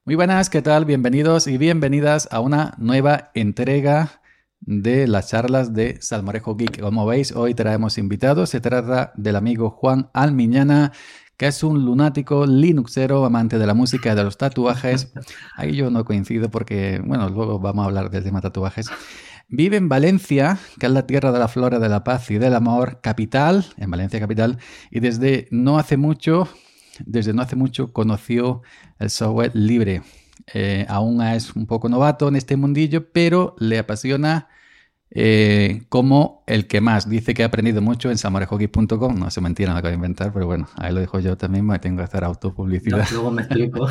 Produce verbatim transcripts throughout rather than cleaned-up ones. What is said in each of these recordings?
Muy buenas, ¿qué tal? Bienvenidos y bienvenidas a una nueva entrega de las charlas de Salmorejo Geek. Como veis, hoy traemos invitados. Se trata del amigo Juan Almiñana, que es un lunático linuxero, amante de la música y de los tatuajes. Ahí yo no coincido porque, bueno, luego vamos a hablar del tema tatuajes. Vive en Valencia, que es la tierra de la flora, de la paz y del amor, capital, en Valencia capital, y desde no hace mucho, desde no hace mucho conoció el software libre. Eh, aún es un poco novato en este mundillo, pero le apasiona eh, como el que más. Dice que ha aprendido mucho en samorejogeek punto com. No se mentira, no lo acabo de inventar, pero bueno, ahí lo dejo yo también, me tengo que hacer No, autopublicidad. luego me explico.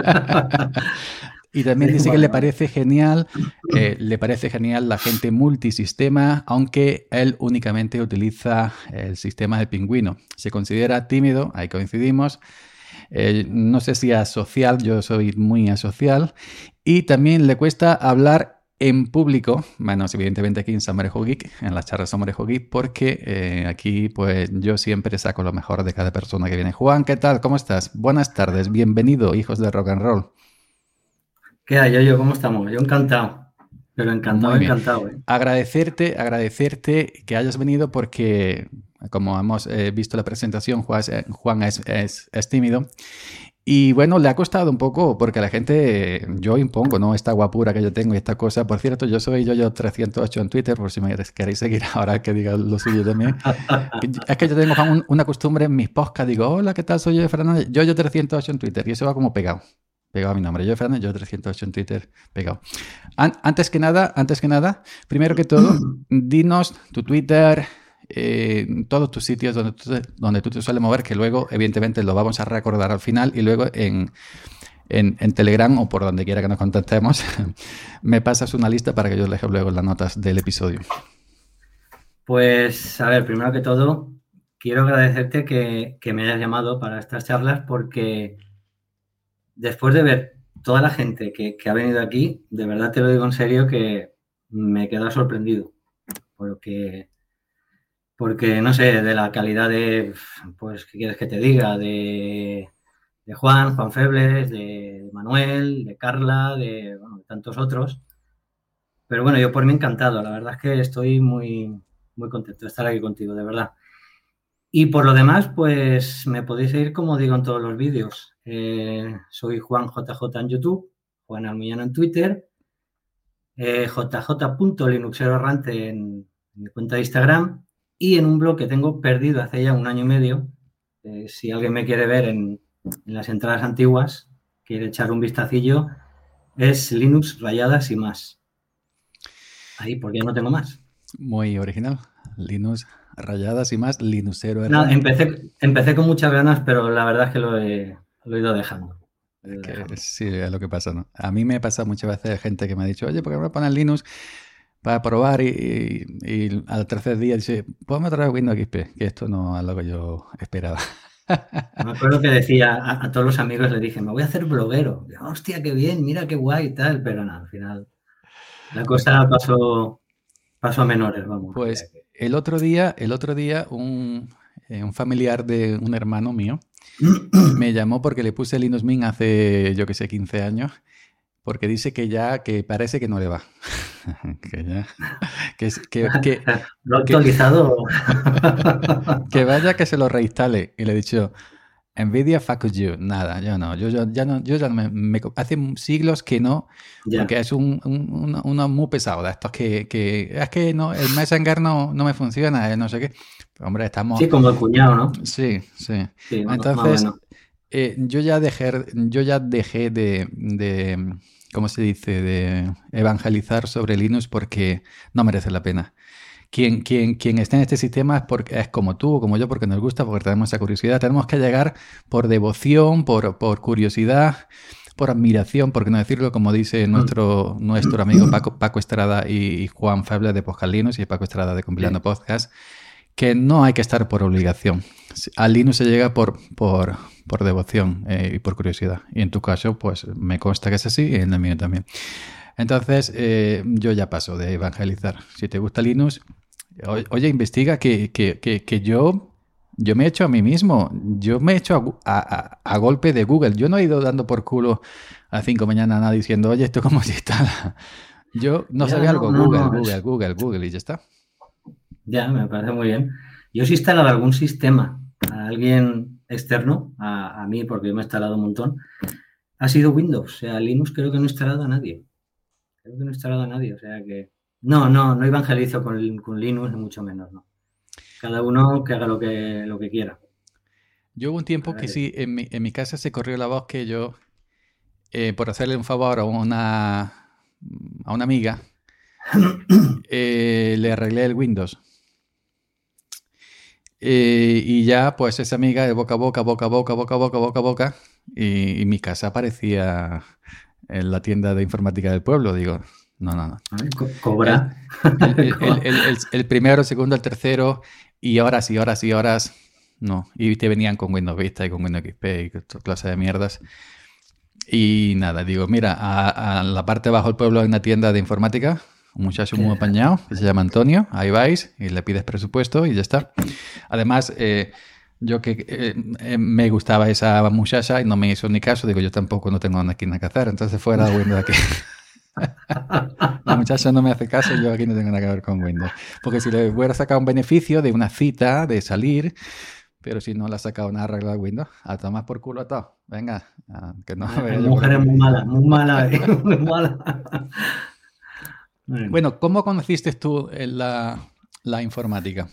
Y también Sí, dice que vale, le vale. parece genial, eh, le parece genial la gente multisistema, aunque él únicamente utiliza el sistema de pingüino. Se considera tímido, ahí coincidimos. Eh, no sé si asocial, yo soy muy asocial. Y también le cuesta hablar en público, menos evidentemente aquí en Samorejo Geek, en las charlas Samorejo Geek, porque eh, aquí pues yo siempre saco lo mejor de cada persona que viene. Juan, ¿qué tal? ¿Cómo estás? Buenas tardes, bienvenido, hijos de rock and roll. ¿Qué hay, yo, ¿Cómo estamos? Yo encantado. Pero encantado, Muy bien. encantado, ¿eh? Agradecerte, agradecerte que hayas venido porque, como hemos eh, visto la presentación, Juan, es, Juan es, es, es tímido. Y bueno, le ha costado un poco porque la gente, yo impongo, ¿no? Esta guapura que yo tengo y esta cosa. Por cierto, yo soy yo trescientos ocho en Twitter, por si me queréis seguir ahora que diga lo suyo también. Es que yo tengo Juan, un- una costumbre en mis podcasts, digo, hola, ¿qué tal? Soy yo, Fernando. Yo yo trescientos ocho en Twitter y eso va como pegado. Pegado a mi nombre. Yo, Fernando, yo trescientos ocho en Twitter, pegado. An- antes que nada, antes que nada, primero que todo, dinos tu Twitter, eh, todos tus sitios donde tú, te, donde tú te sueles mover, que luego, evidentemente, lo vamos a recordar al final y luego en, en, en Telegram o por donde quiera que nos contactemos, me pasas una lista para que yo deje luego en las notas del episodio. Pues, a ver, primero que todo, quiero agradecerte que, que me hayas llamado para estas charlas porque después de ver toda la gente que, que ha venido aquí, de verdad te lo digo en serio que me he quedado sorprendido. Porque, porque no sé, de la calidad de, pues, ¿qué quieres que te diga? De, de Juan, Juan Febles, de Manuel, de Carla, de, bueno, de tantos otros. Pero bueno, yo por mí encantado. La verdad es que estoy muy, muy contento de estar aquí contigo, de verdad. Y por lo demás, pues me podéis seguir como digo en todos los vídeos. Eh, soy Juan J J en YouTube, Juan Almiñana en Twitter, eh, jj.linuxeroerrante en, en mi cuenta de Instagram y en un blog que tengo perdido hace ya un año y medio. Eh, si alguien me quiere ver en, en las entradas antiguas, quiere echar un vistacillo, es Linux Rayadas y más. Ahí, porque ya no tengo más. Muy original. Linux rayadas y más, Linuxero Nada, errante. empecé, empecé con muchas ganas, pero la verdad es que lo he, lo he ido dejando. Lo he Es ido que dejando. sí, es lo que pasa, ¿no? A mí me pasa muchas veces gente que me ha dicho, oye, ¿por qué no me pones Linux para probar? Y, y, y al tercer día dice, ponme otra vez Windows X P, que esto no es lo que yo esperaba. Me acuerdo que decía a, a todos los amigos, le dije, me voy a hacer bloguero. Y, hostia, qué bien, mira qué guay y tal, pero nada, al final la cosa pasó, pasó a menores, vamos. O sea Pues que... el otro día, el otro día un, eh, un familiar de un hermano mío me llamó porque le puse Linux Mint hace, yo que sé, quince años, porque dice que ya, que parece que no le va. Que ya, que, es- que, que, Lo he que, actualizado. que vaya que se lo reinstale. Y le he dicho, Nvidia, fuck you. Nada, yo no. Yo, yo ya no, yo ya no me, me- hace siglos que no, porque Ya. es un, un- uno, uno muy pesado de estos que, que es que no, el Messenger no, no me funciona, eh, no sé qué. Pero, hombre, estamos. Sí, como el cuñado, ¿no? Sí, sí. Sí, más más o Entonces, menos. eh, yo ya dejé, yo ya dejé de, de, ¿cómo se dice? De evangelizar sobre Linux porque no merece la pena. Quien, quien, quien esté en este sistema es, porque, es como tú o como yo, porque nos gusta, porque tenemos esa curiosidad. Tenemos que llegar por devoción, por, por curiosidad, por admiración, por qué no decirlo, como dice nuestro, nuestro amigo Paco, Paco Estrada y, y Juan Feble de Podcast Linux y Paco Estrada de Compilando Sí. Podcast, que no hay que estar por obligación. A Linux se llega por, por, por devoción eh, y por curiosidad. Y en tu caso, pues me consta que es así y en el mío también. Entonces, eh, yo ya paso de evangelizar. Si te gusta Linux, o- oye, investiga que, que, que, que yo, yo me he hecho a mí mismo. Yo me he hecho a, gu- a- a- a golpe de Google. Yo no he ido dando por culo a las cinco de la mañana diciendo, oye, ¿esto cómo se instala? Yo no Ya, sabía no, algo, no, Google, no, Google, es- Google, Google, y ya está. ya, me parece muy bien. Yo sí he instalado algún sistema a alguien externo, a, a mí, porque yo me he instalado un montón, ha sido Windows. O sea, Linux creo que no he instalado a nadie. Creo que no he instalado a nadie. O sea que. No, no, no evangelizo con, con Linux, ni mucho menos, no. Cada uno que haga lo que, lo que quiera. Yo hubo un tiempo A que ver. sí, en mi, en mi casa se corrió la voz que yo, eh, por hacerle un favor a una, a una amiga, eh, le arreglé el Windows. Eh, y ya, pues esa amiga de boca a boca, boca a boca, boca a boca, boca a boca, y, y mi casa parecía en la tienda de informática del pueblo. Digo, no, no, no. ¿eh? Co- El, Cobra. el, el, el, Co- el, el- el primero, el segundo, el tercero, y horas y horas y horas, no. Y te venían con Windows Vista y con Windows X P y con toda clase de mierdas. Y nada, digo, mira, a, a la parte de abajo del pueblo hay una tienda de informática, un muchacho muy que- apañado, que se llama Antonio, ahí vais y le pides presupuesto y ya está. Además, eh, yo que eh, eh, me gustaba esa muchacha y no me hizo ni caso, digo, yo tampoco no tengo nada aquí nada que hacer, entonces fuera de Windows aquí. La muchacha no me hace caso, yo aquí no tengo nada que ver con Windows. Porque si le hubiera sacado un beneficio de una cita, de salir, pero si no le ha sacado nada arreglado Windows, a tomar por culo a todo. Venga, a- que no Hay vea yo por mujeres aquí. muy malas, muy malas, ¿eh? Muy malas. Bueno, Bueno, ¿cómo conociste tú eh, la, la informática?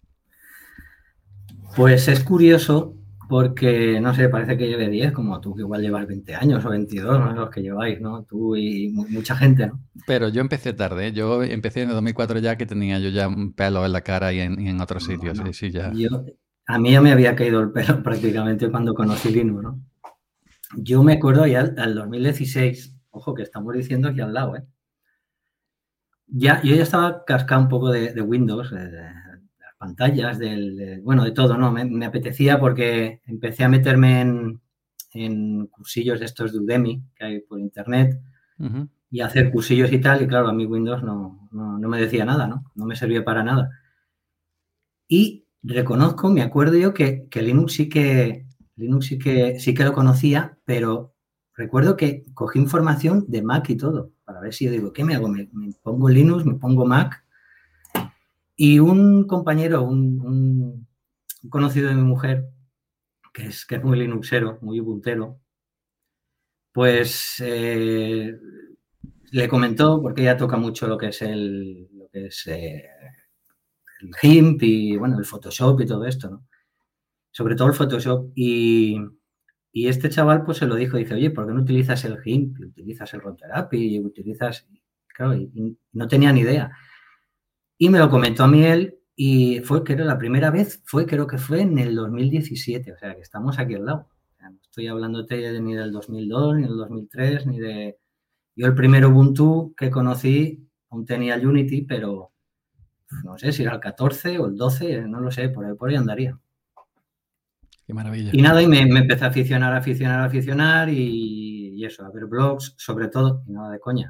pues es curioso porque, no sé, parece que lleve diez, como tú, que igual llevas veinte años o veintidós, ¿no? Los que lleváis, ¿no? Tú y mu- mucha gente, ¿no? Pero yo empecé tarde, ¿eh? Yo empecé en el dos mil cuatro ya que tenía yo ya un pelo en la cara y en, y en otros No, sitios. Sí, no. sí, ya. Yo, a mí ya me había caído el pelo prácticamente cuando conocí Linux, ¿no? Yo me acuerdo ya al, al dos mil dieciséis, ojo que estamos diciendo aquí al lado, ¿eh? Ya, yo ya estaba cascado un poco de, de Windows, de, de las pantallas, del, de- bueno, de todo, ¿no? Me, me apetecía porque empecé a meterme en, en cursillos de estos de Udemy que hay por internet Ujú. y hacer cursillos y tal, y claro, a mí Windows no, no, no me decía nada, ¿no? No me servía para nada. Y reconozco, me acuerdo yo que, que Linux sí que Linux sí que sí que lo conocía, pero recuerdo que cogí información de Mac y todo, para ver si yo digo, ¿qué me hago? ¿Me, me pongo Linux, me pongo Mac? Y un compañero, un, un conocido de mi mujer, que es, que es muy Linuxero, muy Ubuntero, pues eh, le comentó, porque ella toca mucho lo que es el, lo que es, eh, el GIMP y bueno, el Photoshop y todo esto, ¿no? Sobre todo el Photoshop. Y, y este chaval pues se lo dijo, dice, oye, ¿por qué no utilizas el GIMP? Utilizas el Router A P I, utilizas... Claro, y, y no tenía ni idea. Y me lo comentó a mí él y fue, que era la primera vez, fue, creo que fue en el dos mil diecisiete, o sea, que estamos aquí al lado. O sea, no estoy hablándote de, ni del dos mil dos, ni del dos mil tres, ni de... Yo el primer Ubuntu que conocí, aún tenía el Unity, pero no sé si era el catorce o el doce, no lo sé, por ahí, por ahí andaría. Qué maravilla. Y nada, y me, me empecé a aficionar, a aficionar, a aficionar y, y eso, a ver blogs, sobre todo, y nada de coña.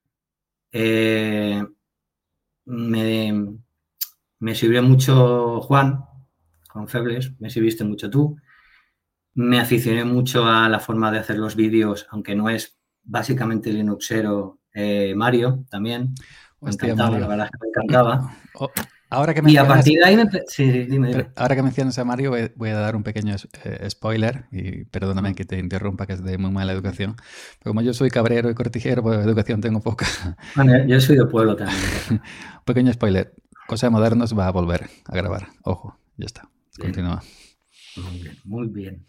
Eh, me, me sirvió mucho Juan, Juan Febles, me sirviste mucho tú. Me aficioné mucho a la forma de hacer los vídeos, aunque no es básicamente Linuxero, eh, Mario también. Me Hostia, encantaba, la Mario. verdad es que me Y, encantaba. oh, ahora que Y a mencionas, partir de ahí me... empe- Sí, sí, dime, pero dime. ahora que mencionas a Mario, voy, voy a dar un pequeño eh, spoiler y perdóname Mm. que te interrumpa, que es de muy mala educación. Pero como yo soy cabrero y cortijero, pues educación tengo poca. Bueno, yo soy de pueblo también, no pasa nada. Pequeño spoiler. Cosa de Modernos va a volver a grabar. Ojo, ya está. Bien, Continúa. muy bien, muy bien.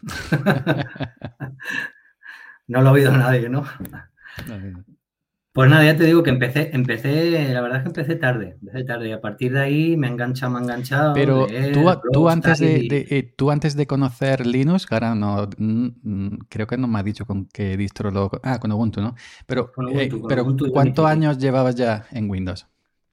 No lo ha oído nadie, ¿no? Pues nada, ya te digo que empecé, empecé, la verdad es que empecé tarde, empecé tarde y a partir de ahí me he enganchado, me he enganchado, Pero tú, leer, tú, blogs, antes tal, de, y de, eh, tú antes de conocer Linux, que ahora no, mm, mm, creo que no me has dicho con qué distro lo... Ah, con Ubuntu, ¿no? Pero, con eh, Ubuntu, con pero Ubuntu ¿cuántos Unity, sí. años llevabas ya en Windows?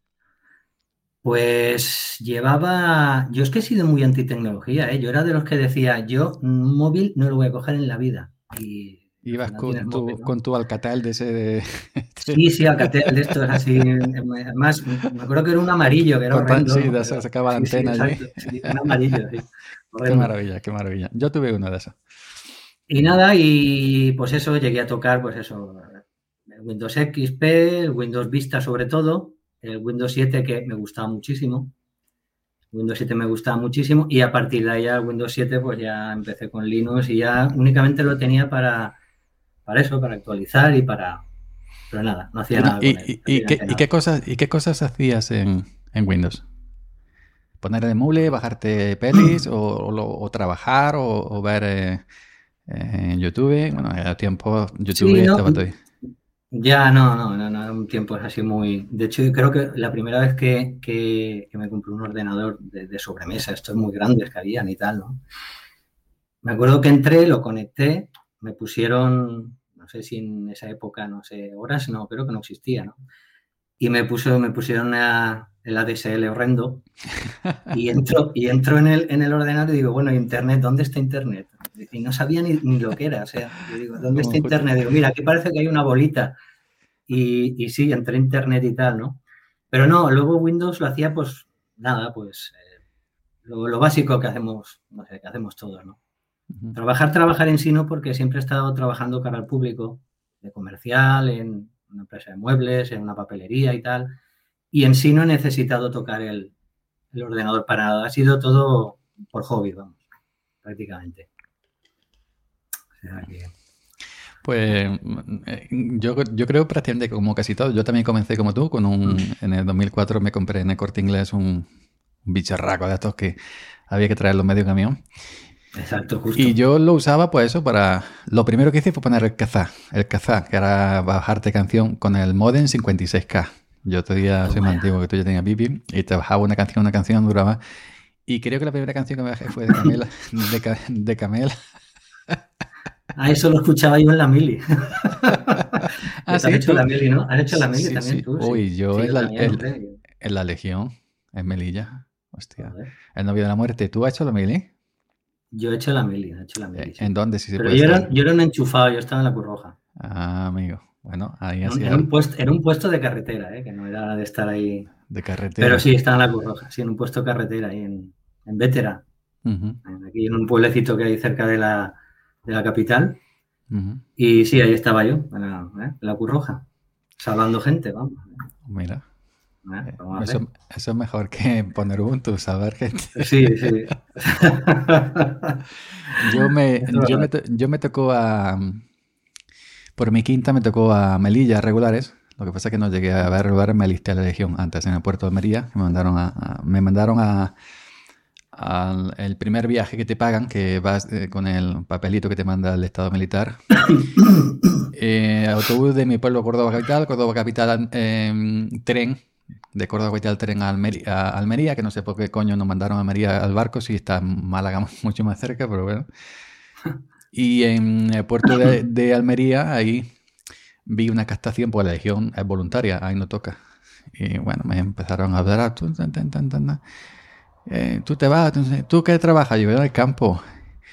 Pues llevaba, yo es que he sido muy antitecnología, ¿eh? Yo era de los que decía, yo un móvil no lo voy a coger en la vida. Y al Ibas final tienes con móvil, tu, ¿no? con tu Alcatel de ese de... Sí, sí, Alcatel de estos así. Además, me acuerdo que era un amarillo, que era con tan- horrendo, sí, ¿no? de esa Pero sacaba la sí, sí, antena allí. exacto. Sí, un amarillo, sí. Qué Horrendo. maravilla, qué maravilla. Yo tuve uno de esos. Y nada, y pues eso, llegué a tocar, pues eso, el Windows X P, el Windows Vista sobre todo, el Windows siete que me gustaba muchísimo. Windows siete me gustaba muchísimo y a partir de ahí ya Windows siete pues ya empecé con Linux y ya únicamente lo tenía para, para eso, para actualizar y para... Pero nada, no hacía No, nada ¿Y, con él, y, y, qué, prácticamente y, nada. qué cosas, ¿Y qué cosas hacías en, en Windows? ¿Poner el emule, bajarte pelis o, o, lo- o trabajar o, o ver eh, eh, YouTube? Bueno, a tiempo YouTube Sí, no, estaba todo ahí. ya no, no, no, no, un tiempo es así muy... De hecho, yo creo que la primera vez que, que, que me compré un ordenador de, de sobremesa, estos muy grandes que habían y tal, ¿no? Me acuerdo que entré, lo conecté, me pusieron, no sé si en esa época, no sé, horas, no, creo que no existía, ¿no? Y me puso, me pusieron una, el A D S L horrendo y entro, y entro en el, en el ordenador y digo, bueno, Internet, ¿dónde está Internet? Y no sabía ni, ni lo que era, o sea, yo digo, ¿dónde está Como justo- Internet? Digo, mira, aquí parece que hay una bolita. Y, y sí, entré a Internet y tal, ¿no? Pero no, luego Windows lo hacía, pues, nada, pues, eh, lo, lo básico que hacemos, no sé, que hacemos todos, ¿no? Ujú. Trabajar, trabajar en sí no, porque siempre he estado trabajando cara al público, de comercial, en una empresa de muebles, en una papelería y tal. Y en sí no he necesitado tocar el, el ordenador para nada. Ha sido todo por hobby, vamos, prácticamente. O sea que, Pues mm, eh, yo, yo creo prácticamente como casi todo. Yo también comencé como tú, con un, mm, en el dos mil cuatro me compré en el Corte Inglés un, un bicharraco de estos que había que traerlo medio camión. exacto, Y justo. yo lo usaba pues eso para... Lo primero que hice fue poner el Kazaa, el Kazaa, que era bajarte canción con el modem cincuenta y seis K. Yo todavía soy Toma más ya. antiguo que tú, ya tenía Bibi, y te bajaba una canción, una canción duraba. Y creo que la primera canción que me bajé fue de Camela, de, Ca- de Camela. Ah, eso lo escuchaba yo en la mili. Ah, Que te has sí, hecho la tú. mili, ¿no? ¿Has hecho la Sí, mili sí, también sí. tú? Sí. Uy, yo Sí, en yo la, también, el- hombre. en la Legión, en Melilla. Hostia. Joder. El novio de la muerte. ¿Tú has hecho la mili? Yo he hecho la mili, he hecho la Eh, mili, ¿En sí. dónde? Si se Pero puede yo era, saber. yo era un enchufado, yo estaba en la Cruz Roja. Ah, amigo. Bueno, ahí En un, hacía en un puesto, en un puesto de carretera, ¿eh? Que no era de estar ahí. de Pero carretera. sí, estaba en la Cruz Roja, sí, en un puesto de carretera, ahí en, en Bétera, Ujú, en- aquí en un pueblecito que hay cerca de la, de la capital. ujú. Y sí, ahí estaba yo, en la, ¿eh? en la Cruz Roja, salvando gente, vamos. Mira. ¿Eh? eh, Vamos a hacer. Eso, eso es mejor que poner Ubuntu, saber que... Sí, sí. Yo me, Es yo verdad. me, to- yo me tocó a... Por mi quinta me tocó a Melilla regulares. Lo que pasa es que no llegué a ver regulares, me alisté a la Legión antes en el puerto de Almería. Me mandaron a, a- me mandaron a, al el primer viaje que te pagan, que vas eh, con el papelito que te manda el Estado Militar. Eh, autobús de mi pueblo, Córdoba Capital, Córdoba Capital, eh, tren, de Córdoba Capital, tren a Almería, a Almería, que no sé por qué coño nos mandaron a Almería al barco, si está en Málaga mucho más cerca, pero bueno. Y en el puerto de, de Almería, ahí vi una captación, pues la Legión es voluntaria, ahí no toca. Y bueno, me empezaron a hablar, tú, tan, tan, tan, tan, eh, tú te vas, entonces, ¿tú qué trabajas? Yo en el campo.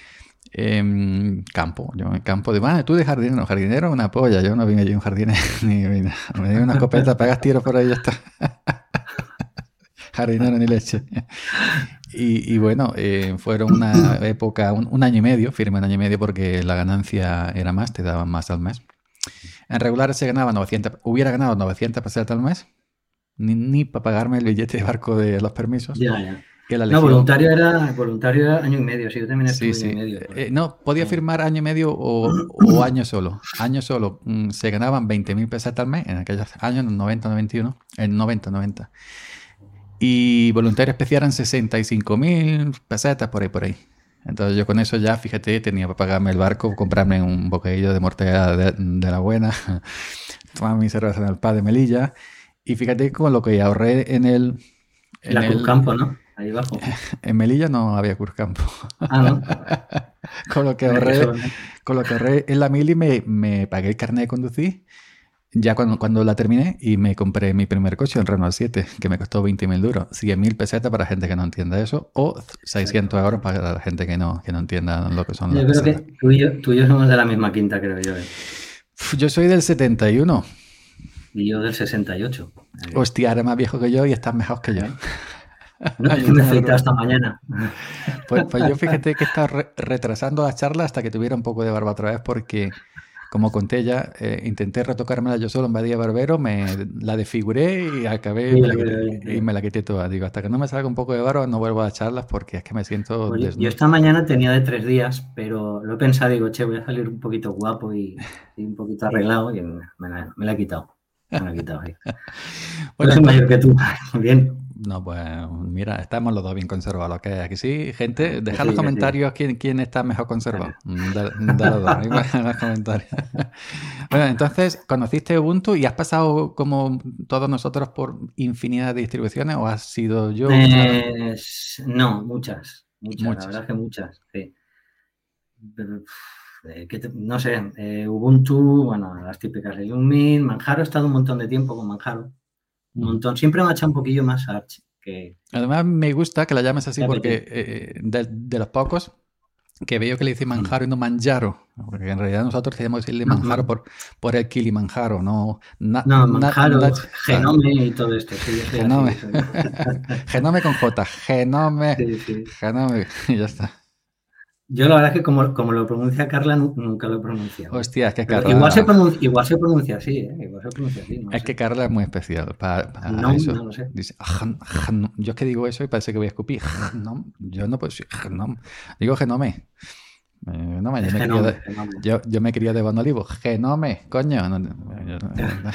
En campo, yo en el campo de, ah, tú de jardinero, jardinero una polla, yo no vine allí un jardinero, ni vine, me di una escopeta, pegas tiros por ahí y ya está. Jardinero ni leche. Y, y bueno, eh, fueron una época, un, un año y medio, firme un año y medio porque la ganancia era más, te daban más al mes. En regular se ganaba novecientos, hubiera ganado novecientos pesetas al mes, ni, ni para pagarme el billete de barco de los permisos. Ya, ya. Y la No, Legión, voluntario era, voluntario era año y medio, sí, yo también sí, estuve año y sí. medio por Eh, ahí. no, podía Sí. firmar año y medio o, o año solo. Año solo. Mm, se ganaban veinte mil pesetas al mes en aquellos años, en noventa, noventa y uno. En noventa, noventa. Y voluntario especial eran sesenta y cinco mil pesetas por ahí, por ahí. Entonces yo con eso ya, fíjate, tenía para pagarme el barco, comprarme un bocadillo de mortadela de, de la buena, tomar mi cerveza en el pub de Melilla. Y fíjate con lo que ahorré en el... En La el Cruzcampo, ¿no? Ahí abajo. en Melilla no había Cruzcampo. Ah, ¿no? Joder. Con lo que Mira qué ahorré, suerte. con lo que ahorré en la mili me, me pagué el carnet de conducir ya cuando, cuando la terminé y me compré mi primer coche, el Renault siete, que me costó veinte mil duros, cien mil pesetas para gente que no entienda eso, o seiscientos euros para la gente que no, que no entienda lo que son las Yo creo pesetas. que tú y yo, tú y yo somos de la misma quinta, creo yo, ¿eh? Uf, yo soy del setenta y uno. Y yo del sesenta y ocho. Eh, Hostia, eres más viejo que yo y estás mejor que yo. ¿eh? No, es Yo que me he tengo el afeitado ro- esta mañana. Pues, pues yo fíjate que he estado re- retrasando la charla hasta que tuviera un poco de barba otra vez porque, como conté ya, eh, intenté retocármela yo solo en Badía Barbero, me la desfiguré y acabé y me Mira, la mira, quité, y mira. me la quité toda. Digo, hasta que no me salga un poco de barba no vuelvo a charlas porque es que me siento Pues yo, yo desnudo. esta mañana tenía de tres días, pero lo he pensado, digo, che, voy a salir un poquito guapo y, y un poquito arreglado y me, me la, me la he quitado. Me la he quitado ahí. Yo Bueno, soy entonces, mayor que tú. Bien. no, pues mira, estamos los dos bien conservados. Lo que aquí sí, gente, Que dejad en los sí, que sí. comentarios quién, quién está mejor conservado. Mm, De, de los dos, ahí en los comentarios. Bueno, entonces, ¿conociste Ubuntu y has pasado como todos nosotros por infinidad de distribuciones o has sido yo una de Eh, s- no, muchas, muchas, la verdad muchas? es que muchas, sí. Pero, eh, ¿qué te- no sé, eh, Ubuntu, bueno, las típicas de Illumin, Manjaro, he estado un montón de tiempo con Manjaro, un Ujú. montón. Siempre me ha echado un poquillo más Arch que, Además, me gusta que la llames así que porque Apt. eh, de, de los pocos que veo que le dice Mm. Manjaro y no Manjaro, porque en realidad nosotros tenemos que decirle No, Manjaro no, por, por el Kilimanjaro, no na, no, na, Manjaro, na- ¿sabes? Genome y todo esto, sí, yo soy Genome. así, soy. Genome con J. Genome. Sí, sí. Genome. Y ya está. Yo la verdad es que como, como lo pronuncia Carla, nu- nunca lo he pronunciado, ¿eh? Hostia, es que Pero igual se Carla. pronuncia, igual se pronuncia así, ¿eh? Igual se pronuncia así, no Es que sé. Carla es muy especial para, para Genome, eso. no lo sé. Dice, "Gen- gen-". Yo es que digo eso y parece que voy a escupir. Genome. Yo no puedo decir genome. Digo genome. Eh, no, yo Es me quería Genome, de, Genome. yo, yo me quería de Bon Olivo. Genome, coño. No, no, yo no-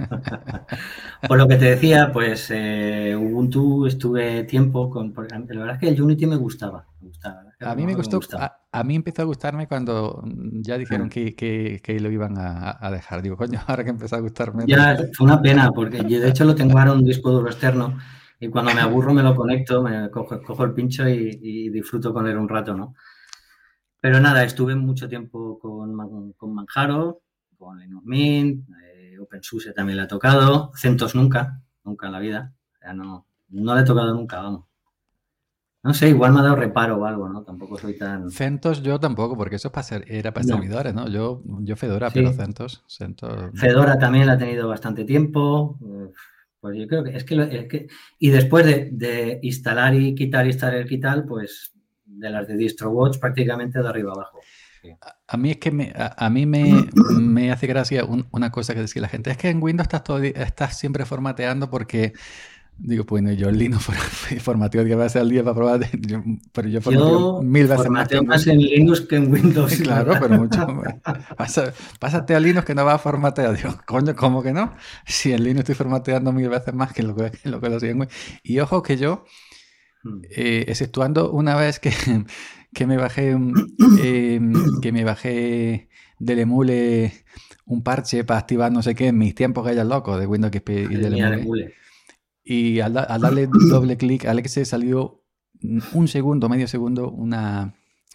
Por lo que te decía, pues eh, Ubuntu estuve tiempo con. Porque la verdad es que el Unity me gustaba. Me gustaba, la verdad es que A mí me reconozco que me gustó, gustaba. a, a mí empezó a gustarme cuando mm, ya dijeron Ah. que, que, que lo iban a, a dejar. Digo, coño, ahora que empezó a gustarme, digo, Ya fue una pena, porque yo de hecho lo tengo ahora en un disco duro externo y cuando me aburro me lo conecto, me cojo, cojo el pincho y, y disfruto con él un rato, ¿no? Pero nada, estuve mucho tiempo con, Man- con Manjaro, con Linux Mint, eh, OpenSUSE también le ha tocado, CentOS nunca, nunca en la vida. O sea, no, no le he tocado nunca, vamos. No sé, igual me ha dado reparo o algo, ¿no? Tampoco soy tan. CentOS yo tampoco, porque eso es para ser- era para No, servidores, ¿no? Yo, yo Fedora, pero sí. CentOS, CentOS, no. Fedora también la ha tenido bastante tiempo. eh, Pues yo creo que es que, lo- es que y después de, de instalar y quitar, instalar y quitar, pues de las de DistroWatch prácticamente de arriba abajo. Sí. A mí es que me, a, a mí me, me hace gracia un- una cosa que decía la gente, es que en Windows estás, todo, di- estás siempre formateando porque, digo, pues bueno, yo en Linux for- formateo diez veces al día para probar, de- yo- pero yo formateo Yo mil veces más que formateo en más Windows. en Linux que en Windows, la Claro, verdad. pero mucho más. Pasa- Pásate a Linux que no va a formatear. Digo, coño, ¿cómo que no? Si en Linux estoy formateando mil veces más que lo que, que lo que lo hacía en Windows. Y ojo que yo, eh, exceptuando una vez que, que me bajé un- eh, que me bajé del emule un parche para activar no sé qué en mis tiempos que hayas loco de Windows X P y Madre del mía, de emule. mule. Y al, da- al darle doble clic, Alex salió un segundo, medio segundo, una,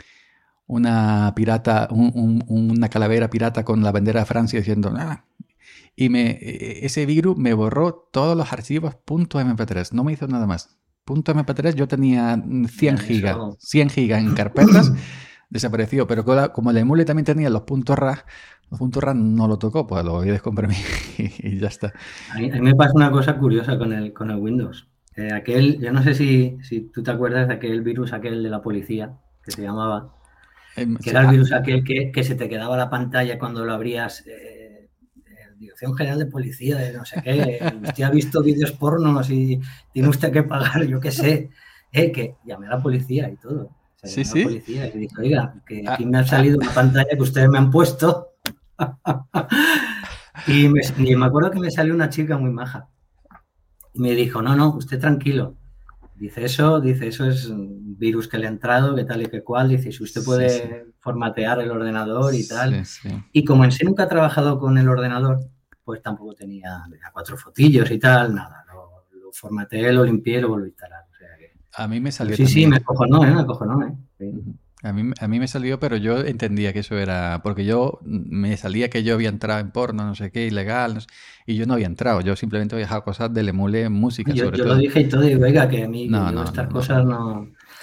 una pirata, un- un- una calavera pirata con la bandera de Francia diciendo nada. Y me, e- ese virus me borró todos los archivos .m p tres, no me hizo nada más. .m p tres yo tenía cien Ya, gigas, eso. cien gigas en carpetas, desapareció. Pero como la- como el emule también tenía los puntos RAR, los puntos RAR no lo tocó, pues lo voy a descomprimir y, y ya está. A mí, a mí me pasa una cosa curiosa con el, con el Windows. Eh, aquel, yo no sé si, si tú te acuerdas de aquel virus, aquel de la policía, que se llamaba, Em, que sí, era el ah, virus aquel que, que se te quedaba la pantalla cuando lo abrías. Eh, eh, Dirección General de Policía, de no sé qué. Usted ha visto vídeos pornos y tiene usted que pagar, yo qué sé. Eh, que llamé a la policía y todo. O sea, sí, llamé a la sí. policía y dije, oiga, que aquí Ah, me ha ah, salido una pantalla que ustedes me han puesto. Y me, y me acuerdo que me salió una chica muy maja. Y me dijo, no, no, usted tranquilo. Dice eso, dice eso es un virus que le ha entrado, que tal y que cual. Dice, si usted sí, sí, puede formatear el ordenador y tal. sí, sí. Y como en sí nunca ha trabajado con el ordenador, pues tampoco tenía, tenía cuatro fotillos y tal, nada. Lo, lo formateé, lo limpié y lo volví a instalar. O sea que... A mí me Pero salió sí, sí, me también. acojonó, ¿eh? Me acojonó, ¿eh? Sí. Ujú. A mí, a mí me salió, pero yo entendía que eso era, porque yo me salía que yo había entrado en porno, no sé qué, ilegal, no sé, y yo no había entrado, yo simplemente había dejado cosas del emule, música Yo, sobre yo lo todo. dije y todo, y digo, oiga, que a mí, que No, yo no, estas no. cosas no...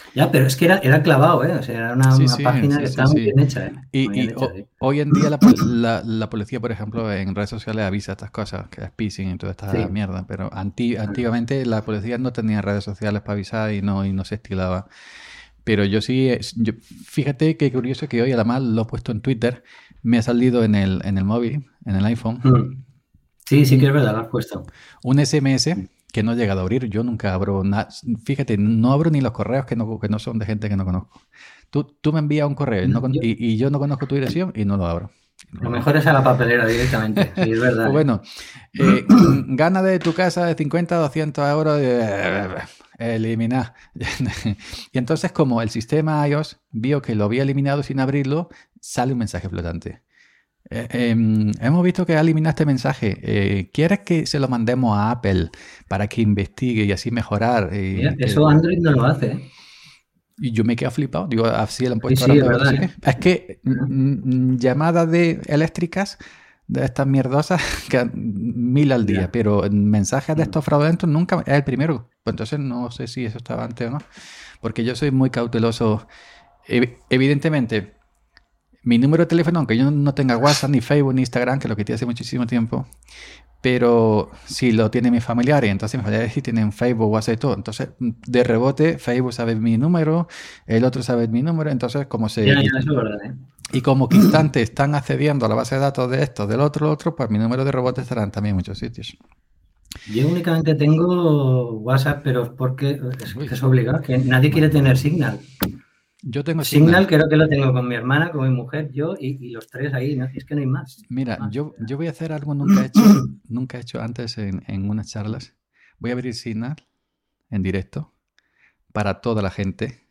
Ya, pero es que era, era clavado, ¿eh? O sea, era una, Sí, una sí, página sí, que sí, estaba muy sí. bien hecha, ¿eh? Muy Y, bien y hecha, ho- sí. hoy en día la, pol- la- la policía, por ejemplo, en redes sociales avisa estas cosas, que es phishing y toda esta Sí. mierda, pero anti- Ah, antiguamente la policía no tenía redes sociales para avisar y no, y no se estilaba. Pero yo sí, es- yo- fíjate qué curioso que hoy además lo he puesto en Twitter, me ha salido en el, en el móvil, en el iPhone, mm. Sí, sí que es un, verdad, lo has puesto. un S M S que no he llegado a abrir. Yo nunca abro nada. Fíjate, no abro ni los correos que no, que no son de gente que no conozco. Tú, tú me envías un correo y, no No, con- yo, y- y yo no conozco tu dirección y no lo abro. No lo lo abro. mejor es a la papelera directamente, sí, es Pues verdad, ¿eh? bueno, eh, mm, gana de tu casa de cincuenta a doscientos euros, eh, eliminar. Y entonces, como el sistema iOS vio que lo había eliminado sin abrirlo, sale un mensaje flotante. Eh, em, hemos visto que ha eliminado este mensaje. Eh, ¿quieres que se lo mandemos a Apple para que investigue y así mejorar? Mira, Y, que, eso Android no lo hace, ¿eh? y yo me quedé flipado. Digo, así le han Sí, puesto ahora sí, es peor, no verdad, sé ¿eh? qué. Es que mm, Ajá. mm, llamadas de eléctricas de estas mierdosas que mil al día, Ya. pero mensajes de Mm. estos fraudulentos nunca es el primero. Pues entonces no sé si eso estaba antes o no. Porque yo soy muy cauteloso. Ev- evidentemente, mi número de teléfono, aunque yo no tenga WhatsApp, ni Facebook, ni Instagram, que lo quité hace muchísimo tiempo, pero si lo tienen mis familiares, entonces mis familiares sí tienen Facebook, WhatsApp y todo. Entonces, de rebote, Facebook sabe mi número, el otro sabe mi número, entonces como se... Ya, ya, Y, eso es verdad, ¿eh? y como que instantes están accediendo a la base de datos de esto, del otro, del otro, pues mi número de rebote estará también en muchos sitios. Yo únicamente tengo WhatsApp, pero es porque es, Uy, que es obligado, que nadie quiere bueno. tener Signal. Yo tengo Signal Signal. creo que lo tengo con mi hermana, con mi mujer, yo y, y los tres ahí, ¿no? Es que no hay más, no hay Mira, más. yo, yo voy a hacer algo nunca he hecho, nunca he hecho antes en, en unas charlas. Voy a abrir Signal en directo para toda la gente.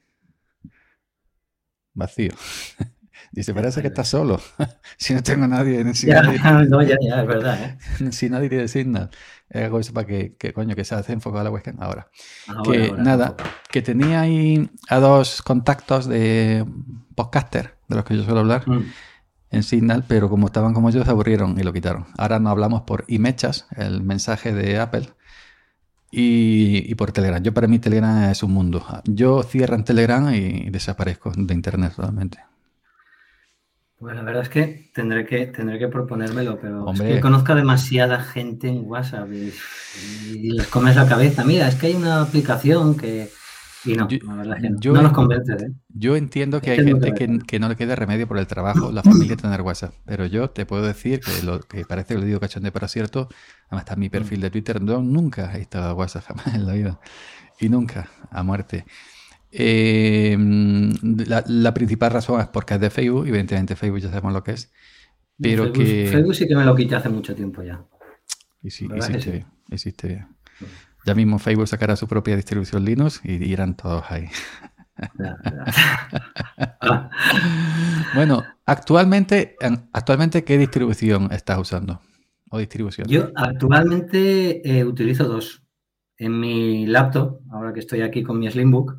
Vacío. Dice, parece que estás solo. Si no tengo nadie, si Ya, nadie, no, ya, ya, es verdad, ¿eh? si nadie tiene Signal. Hago eso para que, que, coño, que se hace enfocado a la webcam. Ahora, Ahora, que ahora, nada, enfocado. que tenía ahí a dos contactos de podcaster, de los que yo suelo hablar, Mm. en Signal, pero como estaban como yo, se aburrieron y lo quitaron. Ahora no hablamos por iMessage, el mensaje de Apple, y, y por Telegram. Yo para mí Telegram es un mundo. Yo cierro en Telegram y desaparezco de internet totalmente. Pues la verdad es que tendré que tendré que proponérmelo, pero es que Hombre, conozco a demasiada gente en WhatsApp y, y les comes la cabeza. Mira, es que hay una aplicación que... Y no, yo, la verdad es que no. yo, No los en- convences, ¿eh? yo entiendo que Es hay que es muy gente que, cabezón. que no le queda remedio por el trabajo, la familia tener WhatsApp, pero yo te puedo decir que, lo, que parece que lo digo cachondeo, pero es cierto, además está en mi perfil de Twitter, yo nunca he instalado WhatsApp jamás en la vida, y nunca, a muerte. Eh, la, la principal razón es porque es de Facebook, y evidentemente Facebook ya sabemos lo que es, No, pero Facebook, que... Facebook sí que me lo quité hace mucho tiempo ya. Y sí, La verdad que hiciste sí. bien, hiciste bien. Ya mismo Facebook sacará su propia distribución Linux y irán todos ahí. Ya, ya. Ah, Bueno, actualmente, en- actualmente, ¿qué distribución estás usando? ¿O distribuciones? yo actualmente eh, utilizo dos. En mi laptop, ahora que estoy aquí con mi Slimbook,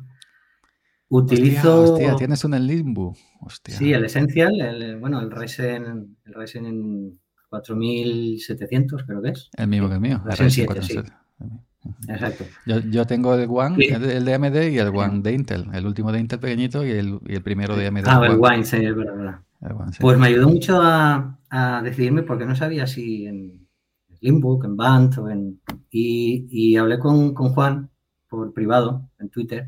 Hostia, hostia, utilizo, tienes un Enlimbu. sí, Hostia, el Essential, el, bueno, el Ryzen, el Ryzen en cuatro mil setecientos creo que es. el mismo que Sí, el mío, el Ryzen Ryzen siete, cuatro sí, siete. exacto. Yo, yo tengo el One, el, Sí. de el de A M D y el Sí. One de Intel. El último de Intel pequeñito y el, y el primero de A M D, el Ah, el One. Wine, sí, es verdad, verdad. El One, sí. Pues me ayudó mucho a, a decidirme porque no sabía si en Slimbook, en Band o en... Y, y hablé con, con Juan por privado en Twitter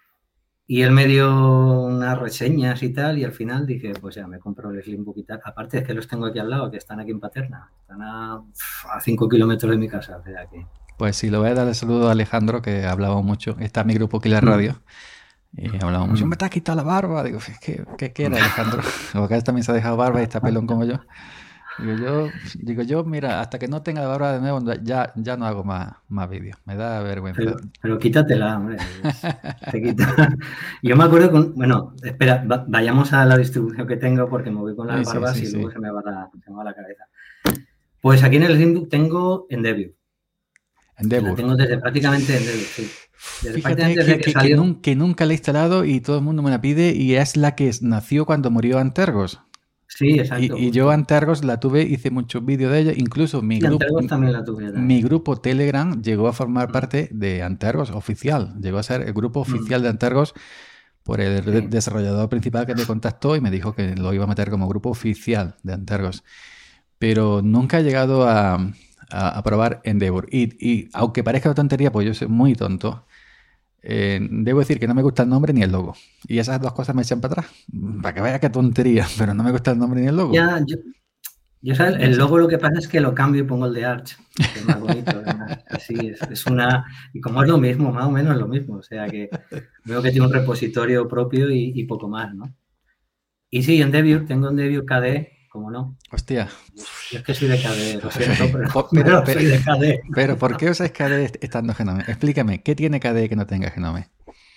y él me dio unas reseñas y tal y al final dije, pues ya, me compro el Slimbook y tal. Aparte es que los tengo aquí al lado, que están aquí en Paterna. Están a, a cinco kilómetros de mi casa, o sea que... Pues sí, lo voy a dar el saludo a Alejandro, que hablamos mucho. Está en mi grupo Killer Mm, Radio. Y hablamos mucho. mm. Me te has quitado la barba. Digo, ¿qué, qué quiere Alejandro? Porque él también se ha dejado barba y está pelón como yo. Digo yo, digo yo, mira, hasta que no tenga la barba de nuevo, ya, ya no hago más, más vídeos. Me da vergüenza. Pero, pero quítatela, hombre. es- Te quita. Yo me acuerdo con. Bueno, espera, va- vayamos a la distribución que tengo porque me voy con las Sí, sí, barbas sí, y sí. luego se me va la, se me va la cabeza. Pues aquí en el Slimbook tengo Endeavor. La Endeavour. tengo desde prácticamente Endeavor, sí. Desde Fíjate prácticamente desde que, que que, que, salió. nun- que nunca la he instalado y todo el mundo me la pide y es la que nació cuando murió Antergos. Sí, Y, exacto, y yo justo. Antergos la tuve, hice muchos vídeos de ella, incluso mi Y grupo, Antergos también la tuve yo mi también. grupo Telegram llegó a formar Mm, parte de Antergos oficial, llegó a ser el grupo mm. oficial de Antergos por el Sí. de- desarrollador principal que me contactó y me dijo que lo iba a meter como grupo oficial de Antergos. Pero nunca he llegado a, a- a probar Endeavor. Y, y aunque parezca una tontería, pues yo soy muy tonto, eh, debo decir que no me gusta el nombre ni el logo. Y esas dos cosas me echan para atrás. Para que vaya qué tontería, pero no me gusta el nombre ni el logo. Ya, yo, yo ¿sabes? No El sé. logo lo que pasa es que lo cambio y pongo el de Arch, que es más bonito, además. Así es, es una... Y como es lo mismo, más o menos lo mismo. O sea que veo que tiene un repositorio propio y, y poco más, ¿no? Y sí, en Debian, tengo en Debian K D E, como no. Hostia. Yo es que soy de K D E, lo siento, pero, Po- pero, pero, pero, soy de K D E. pero, ¿por qué usáis K D E estando Genome? Explícame, ¿qué tiene K D E que no tenga Genome?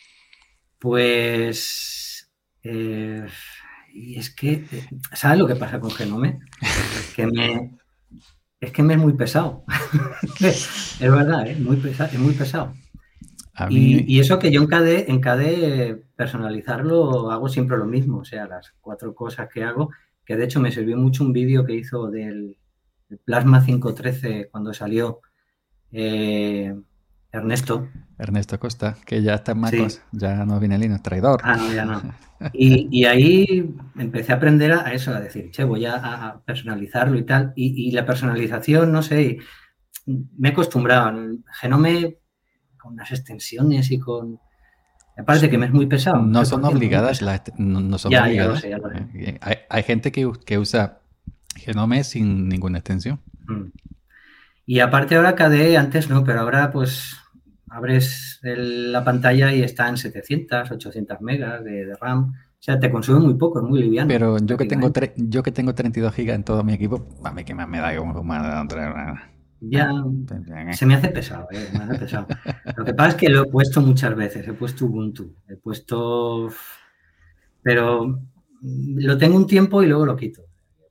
Pues... eh, y es que, eh, ¿sabes lo que pasa con Genome? Que me... Es que me es muy pesado. Es verdad, ¿eh? Muy pesado, es muy pesado. A Y, mí, y eso que yo en K D E, en K D E personalizarlo hago siempre lo mismo, o sea, las cuatro cosas que hago, que de hecho me sirvió mucho un vídeo que hizo del, del Plasma cinco trece cuando salió eh, Ernesto. Ernesto Costa, que ya está en Sí, MacOS, ya no viene Linux, traidor. ah, no, ya no. Y, y ahí empecé a aprender a, a eso, a decir, che, voy a, a personalizarlo y tal. Y, y la personalización, no sé, me he acostumbrado. Genome con las extensiones y con... Me parece que me es muy pesado, no No sé son por qué, muy obligadas, pesado. las, no, no son Ya, ya lo obligadas. sé, ya lo sé. Eh, Hay, hay gente que, que usa Genome sin ninguna extensión. Mm. Y aparte ahora K D E, antes no, pero ahora pues abres el- la pantalla y está en setecientos, ochocientos megas de, de RAM. O sea, te consume muy poco, es muy liviano. Pero yo que tengo prácticamente. tre- yo que tengo treinta y dos gigas en todo mi equipo, a mí que más me da como como otra- Ya se me hace pesado, eh, me hace pesado. Lo que pasa es que lo he puesto muchas veces, he puesto Ubuntu, he puesto... Pero mm, lo tengo un tiempo y luego lo quito.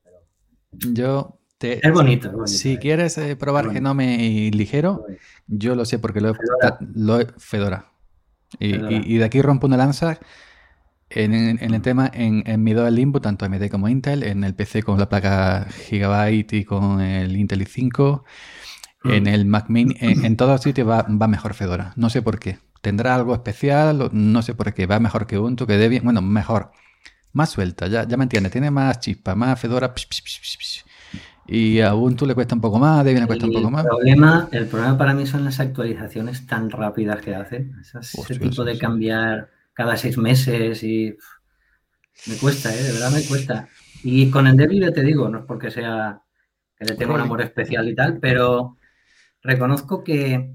Yo te, Es bonito, es bonito. si eh. quieres eh, probar Bueno, Genome y ligero, bueno. yo lo sé porque lo he, Fedora, lo he- Fedora. Y, Fedora. y- y de aquí rompo una lanza en, en- en el Mm. tema, en, en mi dos Limbo, tanto A M D como Intel, en el P C con la placa Gigabyte y con el Intel i cinco, en Mm. el Mac Mini, en, en todos sitios va, va mejor Fedora. No sé por qué. Tendrá algo especial, o no sé por qué. Va mejor que Ubuntu, que Debian. Bueno, mejor. Más suelta, ya, ya me entiendes. Tiene más chispa, más Fedora. Psh, psh, psh, psh, psh. Y a Ubuntu le cuesta un poco más, a Debian le cuesta un poco El más. problema, el problema para mí son las actualizaciones tan rápidas que hacen. Esas- Ese Hostia, tipo sí, de sí. cambiar cada seis meses y pff, me cuesta, ¿eh? De verdad me cuesta. Y con Endeavor ya te digo, no es porque sea que le tengo un Rolling. amor especial y tal, pero reconozco que,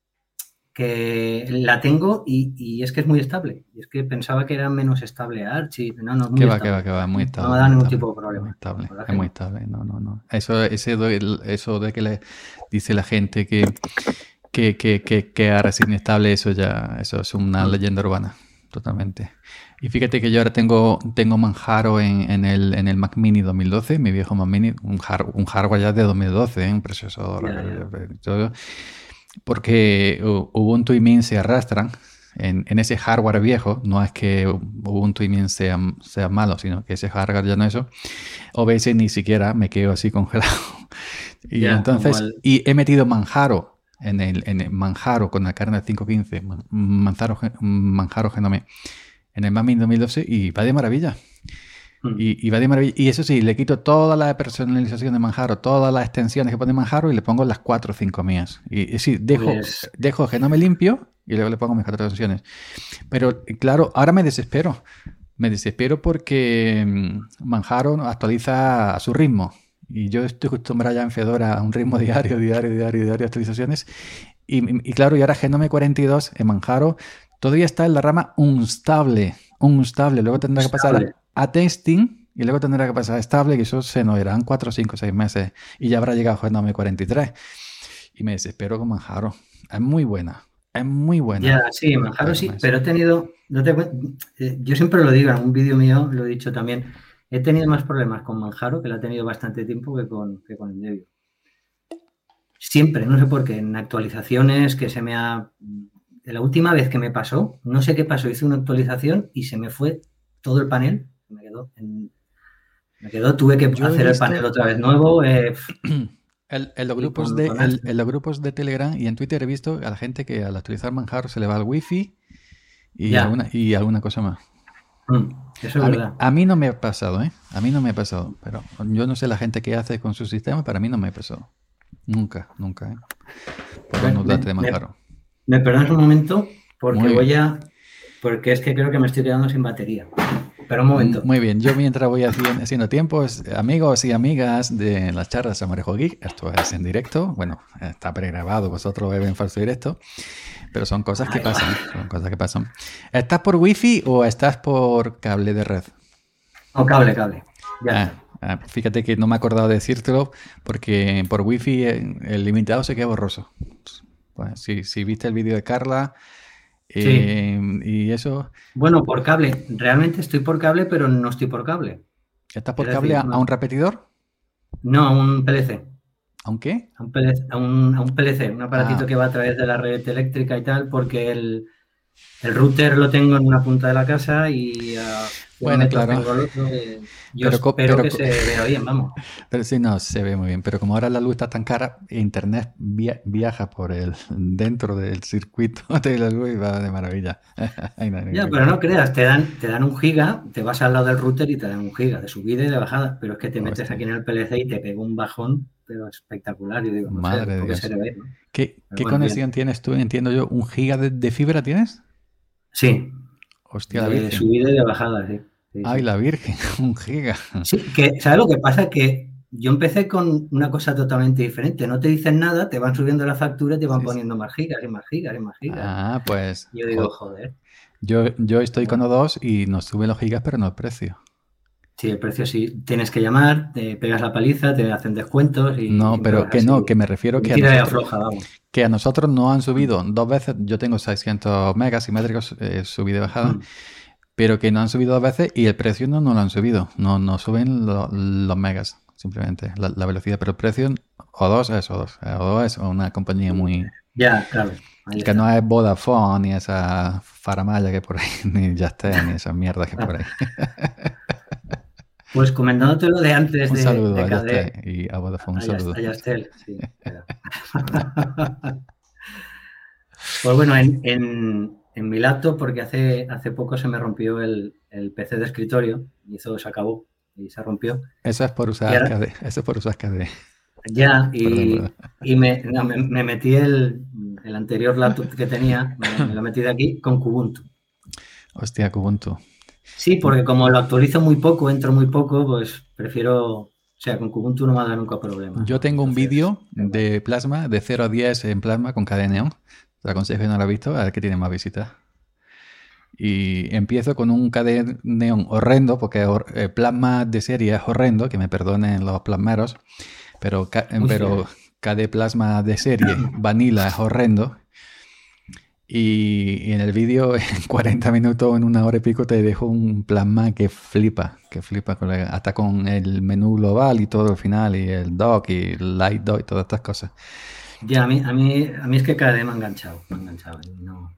que la tengo y, y es que es muy estable. Y es que pensaba que era menos estable Arch y no, no es muy Que va, que va, estable. que va, muy No estable, me da muy ningún estable. tipo de Muy problema. estable, La verdad es que muy no. estable. No, no, no. Eso, ese do- eso de que le dice la gente que, que, que, que, que ahora es inestable, eso ya, eso es una Mm. leyenda urbana, totalmente. Y fíjate que yo ahora tengo, tengo Manjaro en, en el, en el Mac Mini dos mil doce, mi viejo Mac Mini, un, har- un hardware ya de dos mil doce, ¿eh? Un procesador, Ya, ya. eh, todo, porque U- Ubuntu y Mint se arrastran en, en ese hardware viejo. No es que Ubuntu y Mint sean, sean malos, sino que ese hardware ya no es eso. O B S ni siquiera me quedo así congelado. Y Ya, como entonces, el... y he metido Manjaro en el, en el Manjaro con la kernel cinco punto quince, Man- Manjaro, Gen- Manjaro Genome en el Mac Mini dos mil doce y va de maravilla. Mm. Y, y va de maravilla. Y eso sí, le quito toda la personalización de Manjaro, todas las extensiones que pone Manjaro y le pongo las cuatro o cinco mías. Y, y sí, dejo, Pues dejo Genome limpio y luego le pongo mis cuatro extensiones. Pero claro, ahora me desespero. Me desespero porque mm, Manjaro actualiza a su ritmo. Y yo estoy acostumbrado ya en Fedora a un ritmo diario, diario, diario, diario de actualizaciones. Y, y claro, y ahora Genome cuarenta y dos en Manjaro todavía está en la rama unstable. Unstable. Luego tendrá que pasar estable. a, a testing y luego tendrá que pasar a estable, que eso se nos irán cuatro, cinco, seis meses. Y ya habrá llegado Genome cuarenta y tres. Y me desespero con Manjaro. Es muy buena. Es muy buena. Ya, sí, Manjaro sí, pero he tenido, no te, eh, yo siempre lo digo, en un vídeo mío lo he dicho también, he tenido más problemas con Manjaro, que lo ha tenido bastante tiempo, que con, que con Endeavor. Siempre, no sé por qué, en actualizaciones que se me ha... La última vez que me pasó, no sé qué pasó, hice una actualización y se me fue todo el panel, me quedó, en, me quedó tuve que Yo he hacer el visto- panel otra vez nuevo. Eh, El- en, los Y grupos con- de, con el- Astro. en los grupos de Telegram y en Twitter he visto a la gente que al actualizar Manjaro se le va el wifi y Ya, alguna, y alguna cosa más. mm, eso es A mí, verdad. a mí no me ha pasado, ¿eh? A mí no me ha pasado. Pero yo no sé la gente que hace con su sistema, para mí no me ha pasado. Nunca, nunca, ¿eh? Por Me, no darte me, de más me, claro. me perdonas un momento porque Muy bien. voy a, porque es que creo que me estoy quedando sin batería. Pero un momento. Muy bien, yo mientras voy haciendo, haciendo tiempos, amigos y amigas de las charlas de Amarejo Geek, esto es en directo, bueno, está pregrabado, vosotros lo ven en falso directo, pero son cosas que Ay, pasan, son cosas que pasan. ¿Estás por wifi o estás por cable de red? no, cable, cable. Ya Ah, está. ah, fíjate que no me he acordado de decírtelo porque por wifi eh, el limitado se queda borroso. Pues, si, si viste el vídeo de Carla Sí. eh, y eso, Bueno, por cable. Realmente estoy por cable, pero no estoy por cable. ¿estás por Es cable a, decir, a no, un repetidor? no a un P L C. ¿A un qué? A un P L C, a un, a un P L C, un aparatito Ah, que va a través de la red eléctrica y tal, porque el, el router lo tengo en una punta de la casa y a cien bueno, metros claro. tengo el otro. eh, Yo Pero, co- espero pero, que co- se vea bien, vamos. pero sí, no, se ve muy bien. Pero como ahora la luz está tan cara, internet via- viaja por el dentro del circuito de la luz y va de maravilla. Ay, no, Ya, no, pero no. no creas, te dan, te dan un giga, te vas al lado del router y te dan un giga de subida y de bajada, pero es que te metes aquí Hostia, en el P L C y te pega un bajón, pero espectacular. Yo digo, no sé, madre de porque se Dios. le ve, ¿no? ¿Qué, Pero qué bueno, bien. conexión tienes tú? Entiendo yo, ¿un giga de, de fibra tienes? Sí, Hostia, la de Virgen. subida y de bajada, sí. Sí, Ay, sí. la Virgen, un giga. Sí, que, ¿sabes lo que pasa? Que yo empecé con una cosa totalmente diferente. No te dicen nada, te van subiendo la factura y te van Sí, sí. poniendo más gigas y más gigas y más gigas. Ah, pues Y yo digo, jo- joder. yo, yo estoy con Bueno, O dos y nos sube los gigas, pero no el precio. sí, el precio sí. Tienes que llamar, te pegas la paliza, te hacen descuentos y No, siempre pero vas que así. no, que me refiero Y que a tira y nosotros, afloja, vamos. que a nosotros nos han Mm, subido dos veces. Yo tengo seiscientos megas simétricos, eh, subida y bajada, mm. pero que no han subido dos veces y el precio no nos lo han subido. No, no suben lo- los megas, simplemente la, la velocidad, pero el precio O dos es O dos. Eh, O dos es una compañía muy... Ya, claro, ahí que no está. es Vodafone ni esa faramaya que por ahí, ni Yastel, ni esas mierdas que por ahí. Pues comentándote lo de antes Un de, saludo de a K D, Yastel y a Vodafone, un a Yas- saludo. a Yastel, sí. Espera. Pues bueno, en, en, en mi laptop, porque hace, hace poco se me rompió el, el P C de escritorio, y eso se acabó y se rompió. Eso es por Y usar ahora K D, eso es por usar K D. ya, Perdón, perdón. y, y me, no, me, me metí el, el anterior laptop que tenía, me, me lo metí de aquí con Kubuntu. Hostia, Kubuntu. Sí, porque como lo actualizo muy poco, entro muy poco, pues prefiero, o sea, con Kubuntu no me ha dado nunca problemas, Yo ¿no? tengo un Entonces, vídeo da igual. de Plasma, de cero a diez en Plasma con K D Neon. Te aconsejo que no lo has visto, a ver que tiene más visitas. Y empiezo con un K D Neon horrendo, porque hor- eh, Plasma de serie es horrendo, que me perdonen los plasmeros, pero, K- Hostia, pero K D Plasma de serie, Vanilla, es horrendo. Y, y en el vídeo, en cuarenta minutos, en una hora y pico, te dejo un plasma que flipa, que flipa, colega. Hasta con el menú global y todo al final, y el dock y el light dock y todas estas cosas. ya, a mí, a mí, a mí es que cada vez me ha enganchado, me ha enganchado, y no,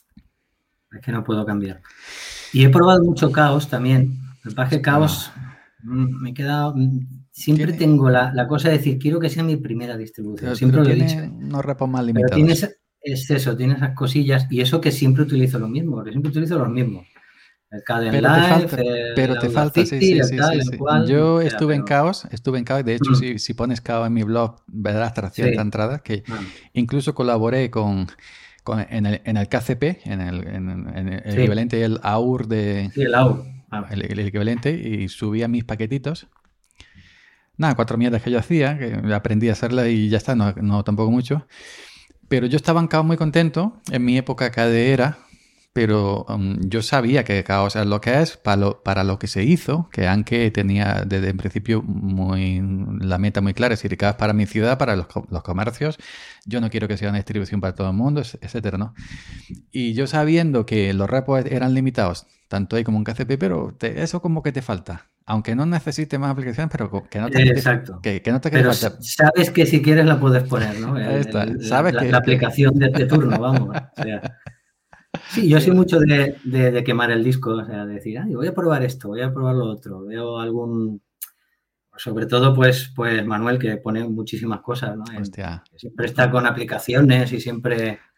es que no puedo cambiar. Y he probado mucho Caos también. El que Hostia, Caos mm, me he quedado. mm, Siempre tiene, tengo la, la cosa de decir, quiero que sea mi primera distribución. pero, pero Siempre lo he tiene dicho, ¿eh? unos repos más Pero tiene limitados. ese- es eso, tiene esas cosillas. Y eso que siempre utilizo lo mismo, porque siempre utilizo los mismos. El Caden Pero te Live, falta, pero el te falta, sí, Audacity, sí, el sí, tal, sí, el sí. cual. Yo O sea, estuve en pero. Caos, estuve en Caos, de hecho, mm, si, si pones Caos en mi blog, verás trescientas sí. entradas, que Ah, incluso colaboré con, con- en el, en el K C P, en el, en, en el sí, equivalente del A U R de, sí, el A U. Ah, el, el equivalente, y subía mis paquetitos. Nada, cuatro mierdas que yo hacía, que aprendí a hacerlas y ya está, no, no tampoco mucho. Pero yo estaba en Caos muy contento, en mi época K D era, pero um, yo sabía que Caos es lo que es para lo, para lo que se hizo, que Anke tenía desde el principio muy, la meta muy clara, es decir, Caos para mi ciudad, para los, co- los comercios, yo no quiero que sea una distribución para todo el mundo, es- etcétera, ¿no? Y yo sabiendo que los repos eran limitados, tanto ahí como en K C P, pero te- eso como que te falta. Aunque no necesite más aplicaciones, pero co- que no te quede, exacto. que, que no te quede Pero falta. s- sabes que si quieres la puedes poner, ¿no? Ahí El- está. el- la, Sabes la- la que, que- aplicación de, de turno, vamos. O sea, sí, yo soy mucho de, de- de quemar el disco, o sea, de decir, ay, voy a probar esto, voy a probar lo otro. Veo algún, sobre todo, pues, pues Manuel, que pone muchísimas cosas, ¿no? En- hostia, que siempre está con aplicaciones y siempre.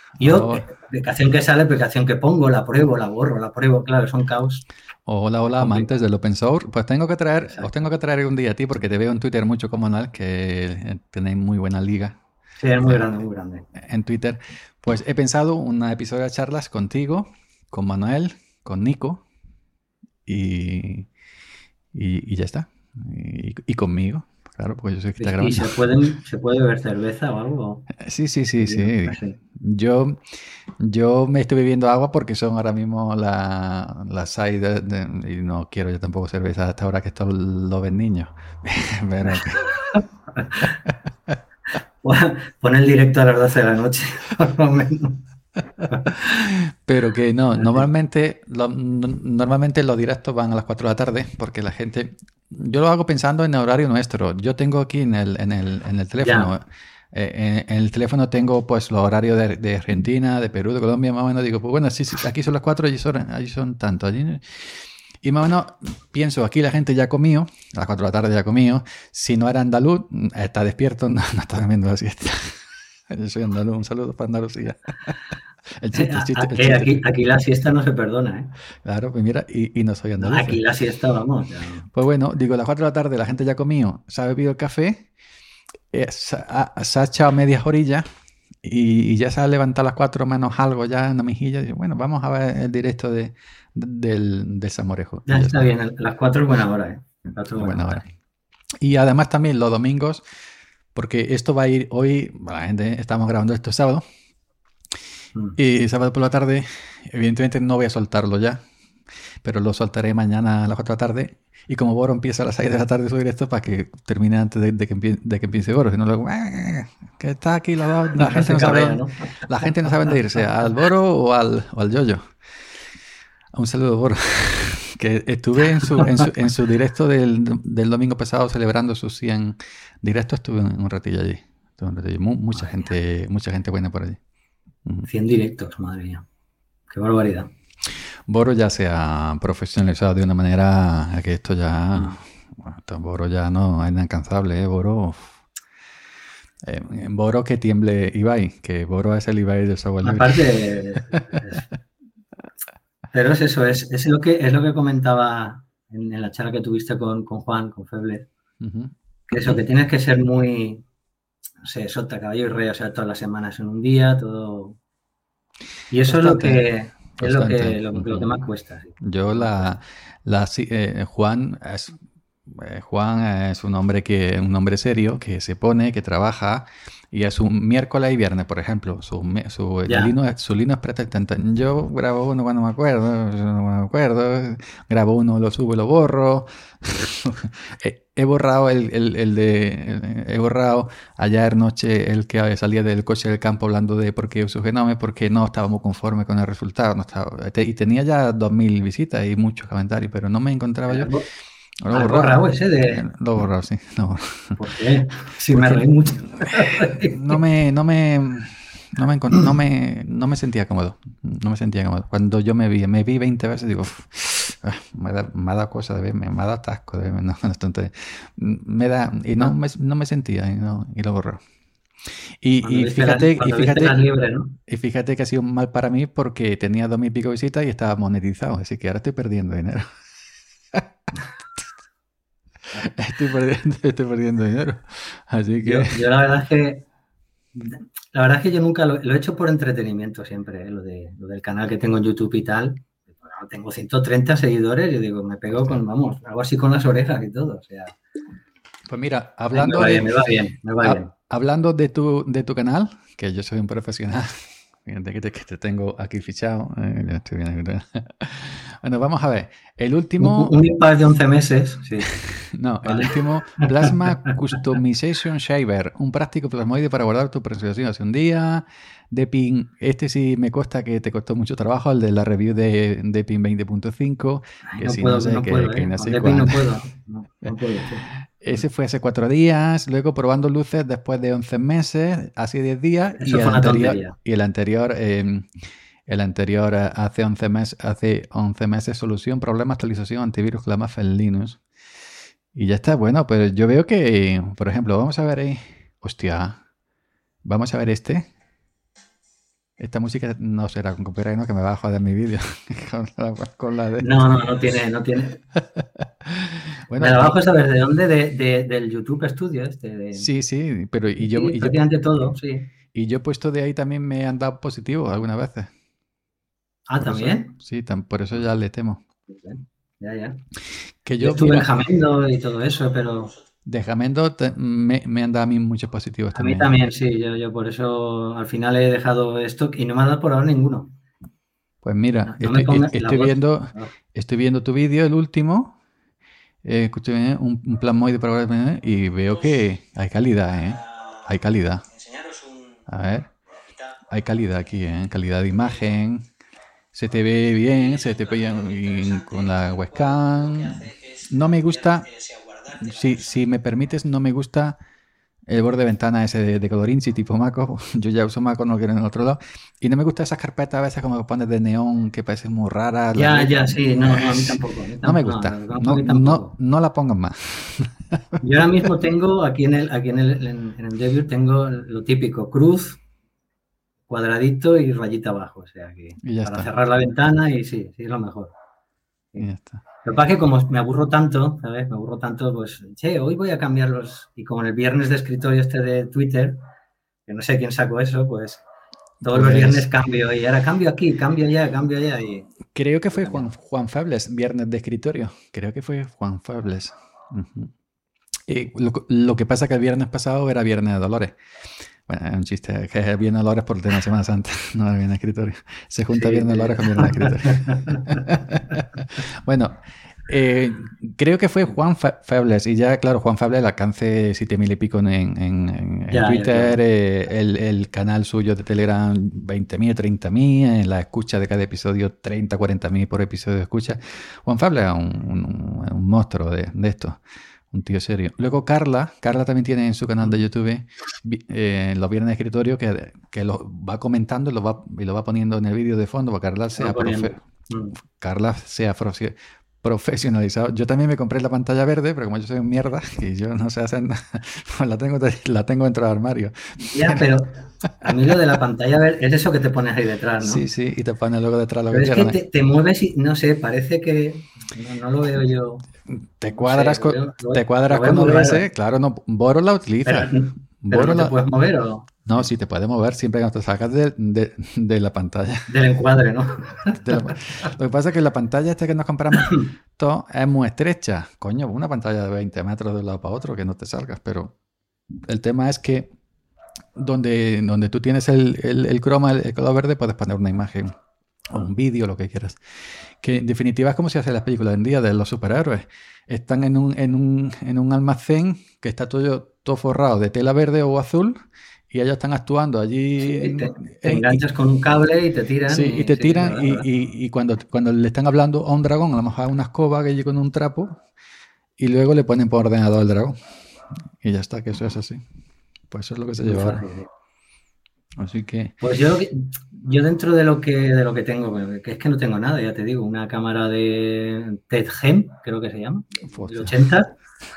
Yo, Oh, eh, aplicación que sale, aplicación que pongo, la pruebo, la borro, la pruebo, claro, son caos. hola, hola, amantes Complicado. del open source. Pues tengo que traer, os Exacto. tengo que traer un día a ti porque te veo en Twitter mucho como Manuel, que eh, tenéis muy buena liga Sí, es muy eh, grande, muy grande. en Twitter. Pues he pensado un episodio de charlas contigo, con Manuel, con Nico y, y, y ya está. Y, y conmigo, claro, porque yo soy el que está ¿Y grabando. se pueden, se puede beber cerveza o algo? Sí, sí, sí, Allí, ¿no? sí. Así. Yo, yo me estoy bebiendo agua porque son ahora mismo la- las seis de- de- y no quiero yo tampoco cerveza hasta ahora que esto lo ven niños. Pero que, Pon el directo a las doce de la noche, por lo menos. pero que no, Así. normalmente, lo- no- normalmente los directos van a las cuatro de la tarde porque la gente, yo lo hago pensando en el horario nuestro. Yo tengo aquí en el, en el, en el teléfono, Ya, eh, en, en el teléfono tengo pues los horarios de, de Argentina, de Perú, de Colombia, más o menos digo, pues bueno, sí, sí, aquí son las cuatro, allí son, allí son tanto. Allí, y más o menos pienso, aquí la gente ya ha comido, a las cuatro de la tarde ya ha comido. Si no era andaluz, está despierto, no, no está durmiendo la siesta. Yo soy andaluz, un saludo para Andalucía. El eh, chiste, el a- chiste, a- el eh, chiste. aquí, aquí la siesta no se perdona, ¿eh? Claro, pues mira, y, y no soy No, andaluz. aquí la siesta, vamos, ya. Pues bueno, digo, a las cuatro de la tarde la gente ya ha comido, se ha bebido el café, eh, se, ha, se ha echado medias orillas y, y ya se ha levantado a las cuatro menos algo ya en la mejilla. Y digo, bueno, vamos a ver el directo de, de- del, de Samorejo. Ya Y ya está está. bien, a las cuatro es buena hora, ¿eh? Las cuatro es buena Bueno, ahora. hora. Y además también los domingos, porque esto va a ir hoy, la gente, estamos grabando esto sábado, Mm. y sábado por la tarde, evidentemente no voy a soltarlo ya, pero lo soltaré mañana a las cuatro de la tarde. Y como Boro empieza a las seis de la tarde su directo para que termine antes de, de que, empie- de que empiece Boro, si no luego, "Ah, que está aquí los dos", la No gente se no sabe cabrea, dónde, ¿no? la gente no sabe dónde irse, al Boro o al, o al Yoyo. Un saludo, Boro. Que estuve en su, en su, en su directo del, del domingo pasado celebrando sus cien directos, estuve un, un ratillo allí. Estuve un ratillo. Mu- mucha Madre mía, gente, mucha gente buena por allí. Ujú. cien directos, madre mía. Qué barbaridad. Boro ya se ha profesionalizado de una manera que esto ya, Mm. bueno, esto Boro ya no es inalcanzable, ¿eh? Boro, eh, Boro que tiemble Ibai, que Boro es el Ibai del software libre. Aparte, es- pero es eso, es, es lo que, es lo que comentaba en, en la charla que tuviste con, con Juan, con Feble, Ujú. que eso, que tienes que ser muy, no sé, sota, caballo y rey, o sea, todas las semanas en un día, todo. Y eso es lo Constante, que, es lo constante. que, lo, lo que Ujú. más cuesta, sí, lo Yo que más cuesta. la, la sí, eh, Juan es eh, Juan es un hombre que un hombre serio que se pone, que trabaja y es un miércoles y viernes, por ejemplo, su mi- su Ya, lino es- su lino es pretextante. Yo grabo uno cuando me acuerdo, yo no me acuerdo, grabo uno, lo subo y lo borro. He, he borrado el, el- el de he borrado ayer noche el que salía del coche del campo hablando de por qué uso Genome porque no estábamos conformes con el resultado, no estaba, te- y tenía ya dos mil visitas y muchos comentarios, pero no me encontraba yo. has bo- Lo he has borrado. borrado ese Eh, de... Lo he borrado, sí. Lo he borrado. ¿Por qué? Si me Porque reí mucho. no me, no me, no me, encon- no me, no me sentía cómodo. No me sentía cómodo. Cuando yo me vi, me vi veinte veces, digo, "Uf, ah, me da, me ha dado cosa de verme, me ha dado asco de verme". No, no, tontería. Me da, y no Cuando me, no me sentía, y, no, y lo borró. Y, y viste las, fíjate, y cuando viste las fíjate, libres, ¿no? y fíjate que ha sido mal para mí porque tenía dos mil y pico visitas y estaba monetizado. Así que ahora estoy perdiendo dinero. Estoy perdiendo, estoy perdiendo dinero. Así que, Yo, yo la verdad es que la verdad es que yo nunca lo, lo he hecho por entretenimiento siempre, ¿eh? Lo de, lo del canal que tengo en YouTube y tal. Bueno, tengo ciento treinta seguidores, yo digo, me pego hostia. con, vamos, algo así con las orejas y todo. O sea, Pues mira, ay, me hablando va bien, de, me va bien, me va ha- bien. hablando de tu, de tu canal, que yo soy un profesional, fíjate que te, que te tengo aquí fichado. eh, ya estoy viendo aquí. Bueno, vamos a ver. El Un, último, un impasse de once meses, sí, no, el vale. último, Plasma Customization Shaver, un práctico plasmoide para guardar tu presentación hace un día. De Pin, este sí me consta que te costó mucho trabajo, el de la review de, de Pin veinte punto cinco, Ay, que no si no puedo, sé no qué, puedo, que ¿eh? no Con sé Depin no cuándo. puedo, no, no puedo, sí. Ese fue hace cuatro días, luego probando luces después de once meses, hace diez días, y Eso el fue una anterior, tontería. y el anterior, eh, el anterior eh, hace once meses, hace once meses solución, problema, actualización, antivirus, clamafe en Linux. Y ya está, bueno, pero yo veo que, por ejemplo, vamos a ver ahí, hostia, vamos a ver este. Esta música no será con copyright, ¿no? Que me va a joder mi vídeo con, la, con la de... No, no, no tiene, no tiene. Bueno, Me la y, bajo, ¿sabes de dónde? De, de- del YouTube Studio este. De, sí, sí, pero y yo, sí, y yo, prácticamente todo, sí. y yo he puesto de ahí también me han dado positivo algunas veces. Ah, Por eso, ¿también? sí, tan- por eso ya le temo. Ya, ya. Que Yo yo, estuve en mira, Jamendo y todo eso, pero de Jamendo te- me, me han dado a mí muchos positivos a mí también. también, sí. Yo, yo por eso al final he dejado esto y no me ha dado por ahora ninguno. Pues mira, No, no me estoy, est- pongas la estoy voz. viendo, estoy viendo tu vídeo, el último, eh, escúchame, un, un plasmoide para ahora, y veo que hay calidad, ¿eh? Hay calidad. A ver, hay calidad aquí, ¿eh? Calidad de imagen. Se te ve bien, se te ve bien con la webcam. No me gusta, si, si me permites, no me gusta el borde de ventana ese de, de colorinchi tipo Maco. Yo ya uso Maco, no quiero en el otro lado. Y no me gusta esas carpetas a veces como que pones de neón que parecen muy raras. Las Ya, letras. ya, sí. No, no, a mí tampoco. A mí No me tampoco. No, gusta. lo conozco, a No, mí no, tampoco. no la pongas más. Yo ahora mismo tengo aquí en el, aquí en el, en, en el Debut tengo lo típico, cruz, cuadradito y rayita abajo. O sea que Y ya para está. cerrar la ventana y sí, sí es lo mejor. Y Sí. ya está. Lo que pasa es que como me aburro tanto, ¿sabes? Me aburro tanto, pues, che, hoy voy a cambiarlos. Y como en el viernes de escritorio este de Twitter, que no sé quién sacó eso, pues todos los viernes Pues cambio y ahora cambio aquí, cambio allá, cambio allá y creo que voy fue Juan, cambiando. Juan Fables, viernes de escritorio. Creo que fue Juan Fables. Ujú. Y lo, lo que pasa que el viernes pasado era Viernes de Dolores. Bueno, es un chiste, que es Viernes de Dolores por el tema de Semana Santa, no el Viernes de Escritorio. Se junta Sí, Viernes de sí. Dolores con Viernes de Escritorio. Bueno, eh, creo que fue Juan Fa- Fables, y ya, claro, Juan Fables alcance siete mil y pico en, en- en- en Ya, ya, Twitter, claro. eh, el, el canal suyo de Telegram veinte mil, treinta mil, en la escucha de cada episodio treinta, cuarenta mil por episodio de escucha. Juan Fables es un, un- un monstruo de, de esto. Un tío serio. Luego Carla, Carla también tiene en su canal de YouTube vi- eh, los viernes de escritorio que, que lo va comentando y lo va, y lo va poniendo en el vídeo de fondo para que Carla Se va sea, poniendo. profe- Mm. Carla sea profe- profesionalizado. Yo también me compré la pantalla verde, pero como yo soy un mierda y yo no sé hacer nada, pues la tengo, la tengo dentro del armario. Ya, pero a mí lo de la pantalla ver, es eso que te pones ahí detrás, Sí, ¿no? sí, y te pone luego detrás lo que Pero es que quieran. te, te mueves y, no sé, parece que no, no lo veo yo, Te no sé, cuadras lo con, veo, lo, te lo cuadras veo con muy raro. O B S, claro, no, Boro la Pero, utiliza. pero Boro no te la, puedes mover o no, sí te puede mover siempre que no te sacas de, de- de la pantalla. del encuadre, ¿no? De la- lo que pasa es que la pantalla esta que nos compramos todos es muy estrecha. Coño, una pantalla de veinte metros de un lado para otro que no te salgas. Pero el tema es que donde, donde tú tienes el, el, el croma, el, el color verde, puedes poner una imagen o un vídeo, lo que quieras. Que en definitiva es como se hacen las películas en día de los superhéroes. Están en un, en un, en un almacén que está todo, todo forrado de tela verde o azul y ellos están actuando allí Sí, te, en- te en- y, enganchas con un cable y te tiran sí, y y te sí, tiran verdad, y, verdad. y- y cuando, cuando le están hablando a un dragón, a lo mejor a una escoba que allí con un trapo y luego le ponen por ordenador al dragón. Y ya está, que eso es así. Pues eso es lo que se Muy lleva ahora. fácil, sí. Así que, Pues yo, yo dentro de lo que de lo que tengo, que es que no tengo nada, ya te digo, una cámara de TEDGEM, creo que se llama, del hostia. ochenta,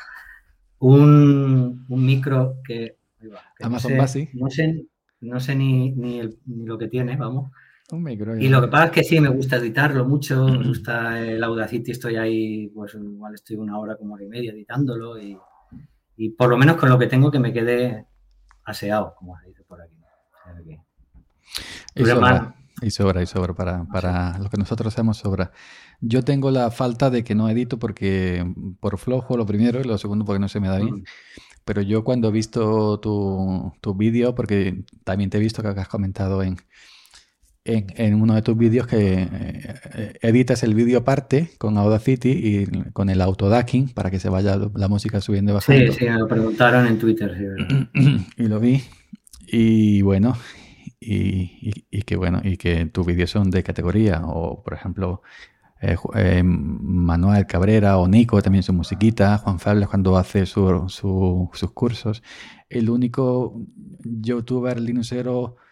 un, un micro que, ahí va, que no Amazon sé, Basic, no sé, no sé ni, ni, el- ni lo que tiene, vamos. un micro Y ya. lo que pasa es que sí, me gusta editarlo mucho, me gusta el Audacity, estoy ahí, pues igual estoy una hora, como hora y media editándolo y, y por lo menos con lo que tengo que me quede aseado, como se dice por aquí. O sea que, Y tú eres más, sobra, y sobra, y sobra para, no sé. para lo que nosotros hacemos sobra. Yo tengo la falta de que no edito porque por flojo lo primero y lo segundo porque no se me da bien. Mm. Pero yo cuando he visto tu, tu vídeo, porque también te he visto que has comentado en, en, en uno de tus vídeos que eh, editas el vídeo aparte con Audacity y con el autodacking para que se vaya la música subiendo y Sí, bajando. sí, me lo preguntaron en Twitter, sí, verdad. Y lo vi. Y bueno, y, y- y que bueno, y que tus vídeos son de categoría. O por ejemplo, eh, Ju- eh, Manuel Cabrera o Nico también su musiquita, Juan Febles cuando hace su- su- sus cursos. El único youtuber linuxero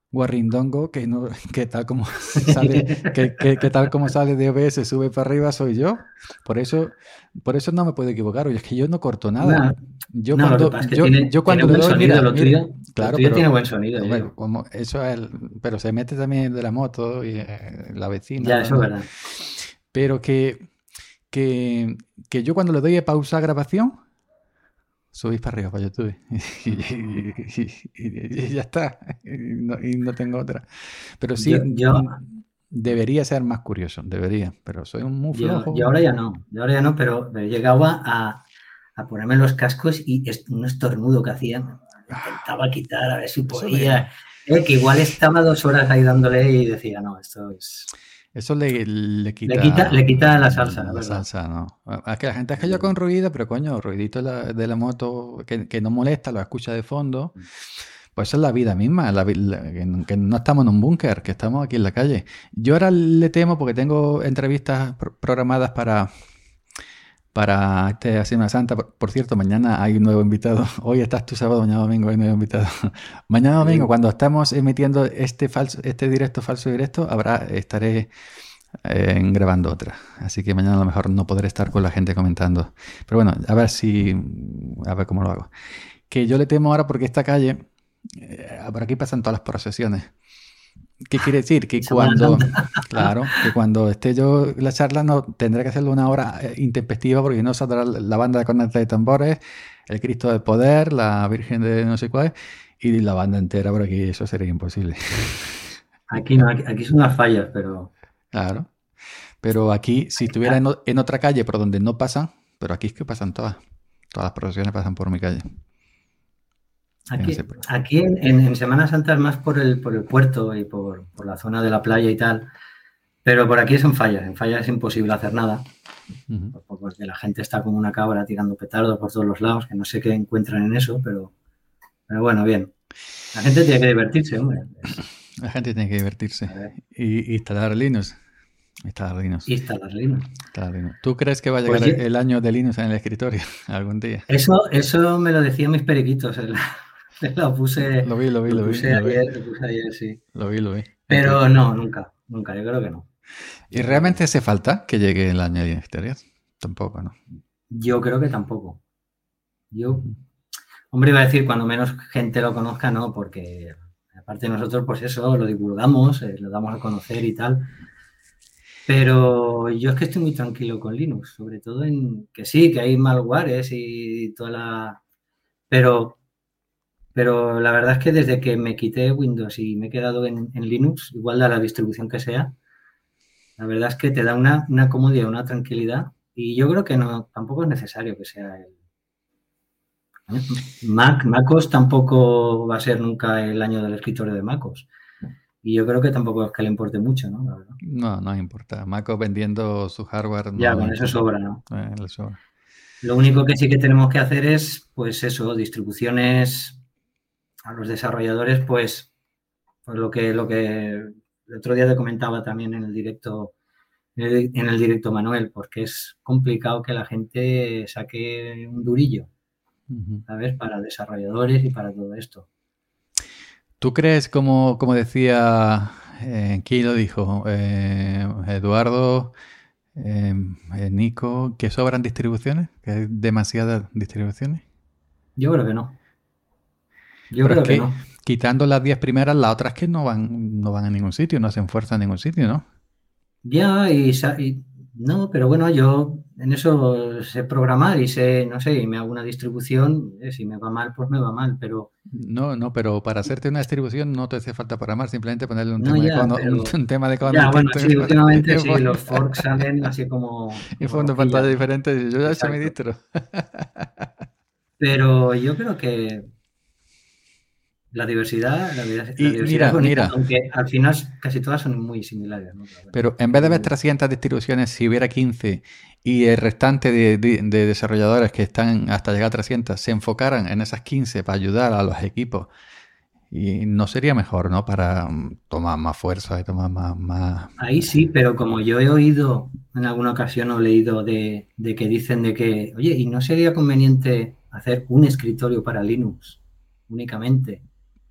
guarrindongo que no, que tal como sale, que, que, que tal como sale de O B S, sube para arriba, soy yo. Por eso, por eso no me puedo equivocar. Oye, es que yo no corto nada. No, Yo no, lo que cuando, pasa es que yo, tiene, yo tiene cuando le buen doy, sonido, mira, lo mira, tuyo, lo claro, tuyo tiene pero buen sonido, yo hombre, digo. como eso es el- pero se mete también de la moto y eh, la vecina, Ya, eso es ¿no? verdad. Pero que, que, que yo cuando le doy a pausa grabación, subís para arriba para YouTube. Y, y- y- y- y ya está. Y no, y no tengo otra. Pero sí, Yo, yo, mm, debería ser más curioso, debería, pero soy un muy yo, yo flojo. ahora ya no, yo ahora ya no, pero pero llegaba a, a ponerme los cascos y es- un estornudo que hacían, intentaba quitar a ver si Eso le, podía, eh, que igual estaba dos horas ahí dándole y decía, no, esto es... eso le, le Le quita, quita le quita la salsa, la la verdad. salsa, ¿no? Es que la gente es Es que yo verdad. con ruido, pero coño, ruidito de la, de la moto que, que no molesta, lo escucha de fondo. Pues esa es la vida misma, la vi- la- que, no que no estamos en un búnker, que estamos aquí en la calle. Yo ahora le temo porque tengo entrevistas pro- programadas para, para este Semana Santa. Por, por cierto, mañana hay un nuevo invitado. Hoy estás tú sábado, mañana domingo hay un nuevo invitado. Mañana domingo, Sí. cuando estamos emitiendo este falso, este directo, falso directo, habrá, estaré eh, grabando otra. Así que mañana a lo mejor no podré estar con la gente comentando. Pero bueno, a ver si, a ver cómo lo hago. Que yo le temo ahora porque esta calle, eh, por aquí pasan todas las procesiones. ¿Qué quiere decir? Que Semana cuando, Santa. claro, que cuando esté yo la charla no tendré que hacerlo una hora eh, intempestiva porque no saldrá la banda de cornetas de tambores, el Cristo del Poder, la Virgen de no sé cuál y la banda entera por aquí. Eso sería imposible. Aquí no, aquí, aquí son las fallas, pero Claro. Pero aquí, si estuviera en, o- en otra calle por donde no pasan, pero aquí es que pasan todas. Todas las procesiones pasan por mi calle. En ese aquí, pro- aquí en, en- en Semana Santa es más por el, por el puerto y por, por la zona de la playa y tal, pero por aquí son fallas, en fallas es imposible hacer nada, Ujú. por- porque la gente está como una cabra tirando petardos por todos los lados, que no sé qué encuentran en eso, pero, pero bueno, bien. La gente tiene que divertirse, hombre. Es- La gente tiene que divertirse. a ver, Y, y instalar Linux. Instalar Linux. instalar Linux. Instalar Linux. ¿Tú crees que va a Pues llegar yo- el año de Linux en el escritorio algún día? eso, eso me lo decían mis periquitos, el- lo puse, Lo vi, lo vi, lo lo vi, puse lo vi. ayer, lo puse ayer, sí. Lo vi, lo vi. En Twitter. Pero no, nunca, nunca, yo creo que no. ¿Y Yo creo que realmente no. hace falta que llegue el año de exterior? Tampoco, ¿no? Yo creo que tampoco. Yo, Ujú. hombre, iba a decir cuando menos gente lo conozca, no, porque aparte nosotros, pues eso, lo divulgamos, eh, lo damos a conocer y tal. Pero yo es que estoy muy tranquilo con Linux, sobre todo en que sí, que hay malwares y toda la. Pero, pero la verdad es que desde que me quité Windows y me he quedado en, en Linux, igual de la distribución que sea, la verdad es que te da una, una comodidad, una tranquilidad. Y yo creo que no, tampoco es necesario que sea el. Mac, MacOS tampoco va a ser nunca el año del escritorio de MacOS. Y yo creo que tampoco es que le importe mucho, ¿no? La verdad. No, no importa. MacOS vendiendo su hardware Ya, no con eso importa. sobra, ¿no? Eh, le sobra. Lo único que sí que tenemos que hacer es, pues eso, distribuciones a los desarrolladores, pues, pues lo que, lo que el otro día te comentaba también en el directo, en el, en el directo Manuel, porque es complicado que la gente saque un durillo, Ujú. ¿sabes? Para desarrolladores y para todo esto. ¿Tú crees, como, como decía, eh, ¿quién lo dijo? Eh, Eduardo, eh, eh, Nico, que sobran distribuciones? ¿Que hay demasiadas distribuciones? Yo creo que no. Yo Pero es creo que que no. quitando las diez primeras, las otras que no van, no van a ningún sitio, no hacen fuerza en ningún sitio, ¿no? Ya, y, sa- y- no, pero bueno, yo en eso sé programar y sé, no sé, y me hago una distribución, eh, si me va mal, pues me va mal, pero No, no, pero para hacerte una distribución no te hace falta programar, simplemente ponerle un no tema de ya, cono, un, pero un tema de cono ya, bueno, distinto sí, últimamente y sí, fondo, los forks salen así como, y como fondo de pantalla rosquillas, ¿no? diferente. Y yo ya he hecho mi Exacto. distro. Pero yo creo que la diversidad, la, diversidad la Y diversidad es mira, bonita, mira, aunque al final casi todas son muy similares, ¿no? Pero bueno, pero en vez de haber yo, trescientas distribuciones, si hubiera quince y el restante de, de- de desarrolladores que están hasta llegar a trescientas se enfocaran en esas quince para ayudar a los equipos, y no sería mejor, ¿no? Para mm, tomar más fuerza y tomar más... más... ahí sí, pero como yo he oído en alguna ocasión o leído de, de que dicen de que, oye, ¿y no sería conveniente hacer un escritorio para Linux únicamente?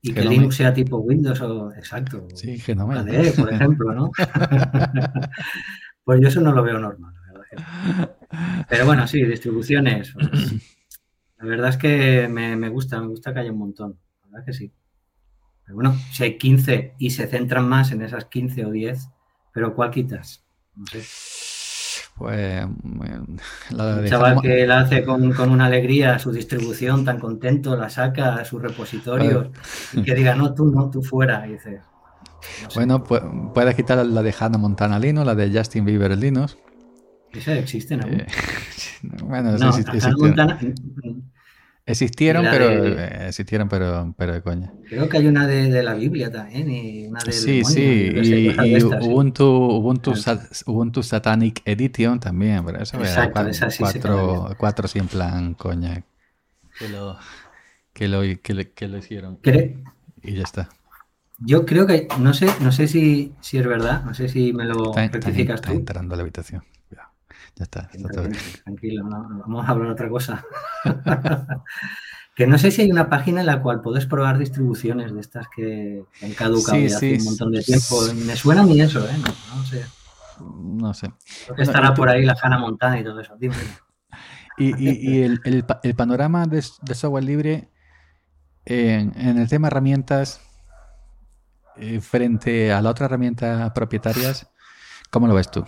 y que Genome. Linux sea tipo Windows o, exacto, Sí, Genome. K D E, por ejemplo, ¿no? Pues yo eso no lo veo normal, la verdad que no. Pero bueno, sí, distribuciones, pues, la verdad es que me, me gusta, me gusta que haya un montón, la verdad que sí. Pero bueno, si hay quince y se centran más en esas quince o diez, pero ¿cuál quitas? No sé. Pues bueno, la Un de chaval Hannah, que la hace con, con una alegría su distribución, tan contento, la saca a sus pues, repositorios y que diga, no, tú no, tú fuera. Y dices, no sé, bueno, pues, puedes quitar la de Hannah Montana Linux, la de Justin Bieber Linux. ¿esas existen Eh, aún? bueno, sí, No, sí, Hannah existieron. Montana. Y Existieron, la pero de, eh, existieron, pero, pero de coña. creo que hay una de, de la Biblia también y una del Sí, demonio, sí, yo qué sé, cosas y, de y estas, sí. Ubuntu, Ubuntu, Eh, Sa- Ubuntu Satanic Edition también, pero eso era Exacto, cua- esa sí se queda cuatro, bien. cuatro sí en plan coña, que lo, que lo, que lo, que lo hicieron Cre- y, y ya está. yo creo que, no sé, no sé si, si es verdad, no sé si me Están, lo están, en- rectificas están tú. entrando a la habitación. Cuidado. Ya está, está Entra, todo bien. entra, tranquilo, no, no, vamos a hablar de otra cosa. Que no sé si hay una página en la cual puedes probar distribuciones de estas que, que han caducado Sí, ya hace sí, un s- montón de tiempo. s- Me suena a mí eso, ¿eh? No, no sé. no sé. Creo que Bueno, y, estará tú- por ahí la Hannah Montana y todo eso. Dime, dime. y, y- y el, el pa- el panorama de, s- de software libre en, en el tema herramientas eh, frente a las otras herramientas propietarias, ¿cómo lo ves tú?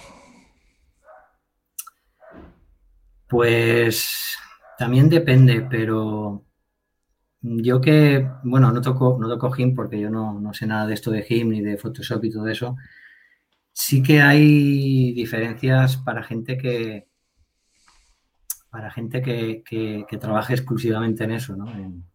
Pues también depende, pero yo que, bueno, no toco, no toco GIMP porque yo no, no sé nada de esto de GIMP ni de Photoshop y todo eso. Sí que hay diferencias para gente que, para gente que, que, que trabaje exclusivamente en eso, ¿no? En,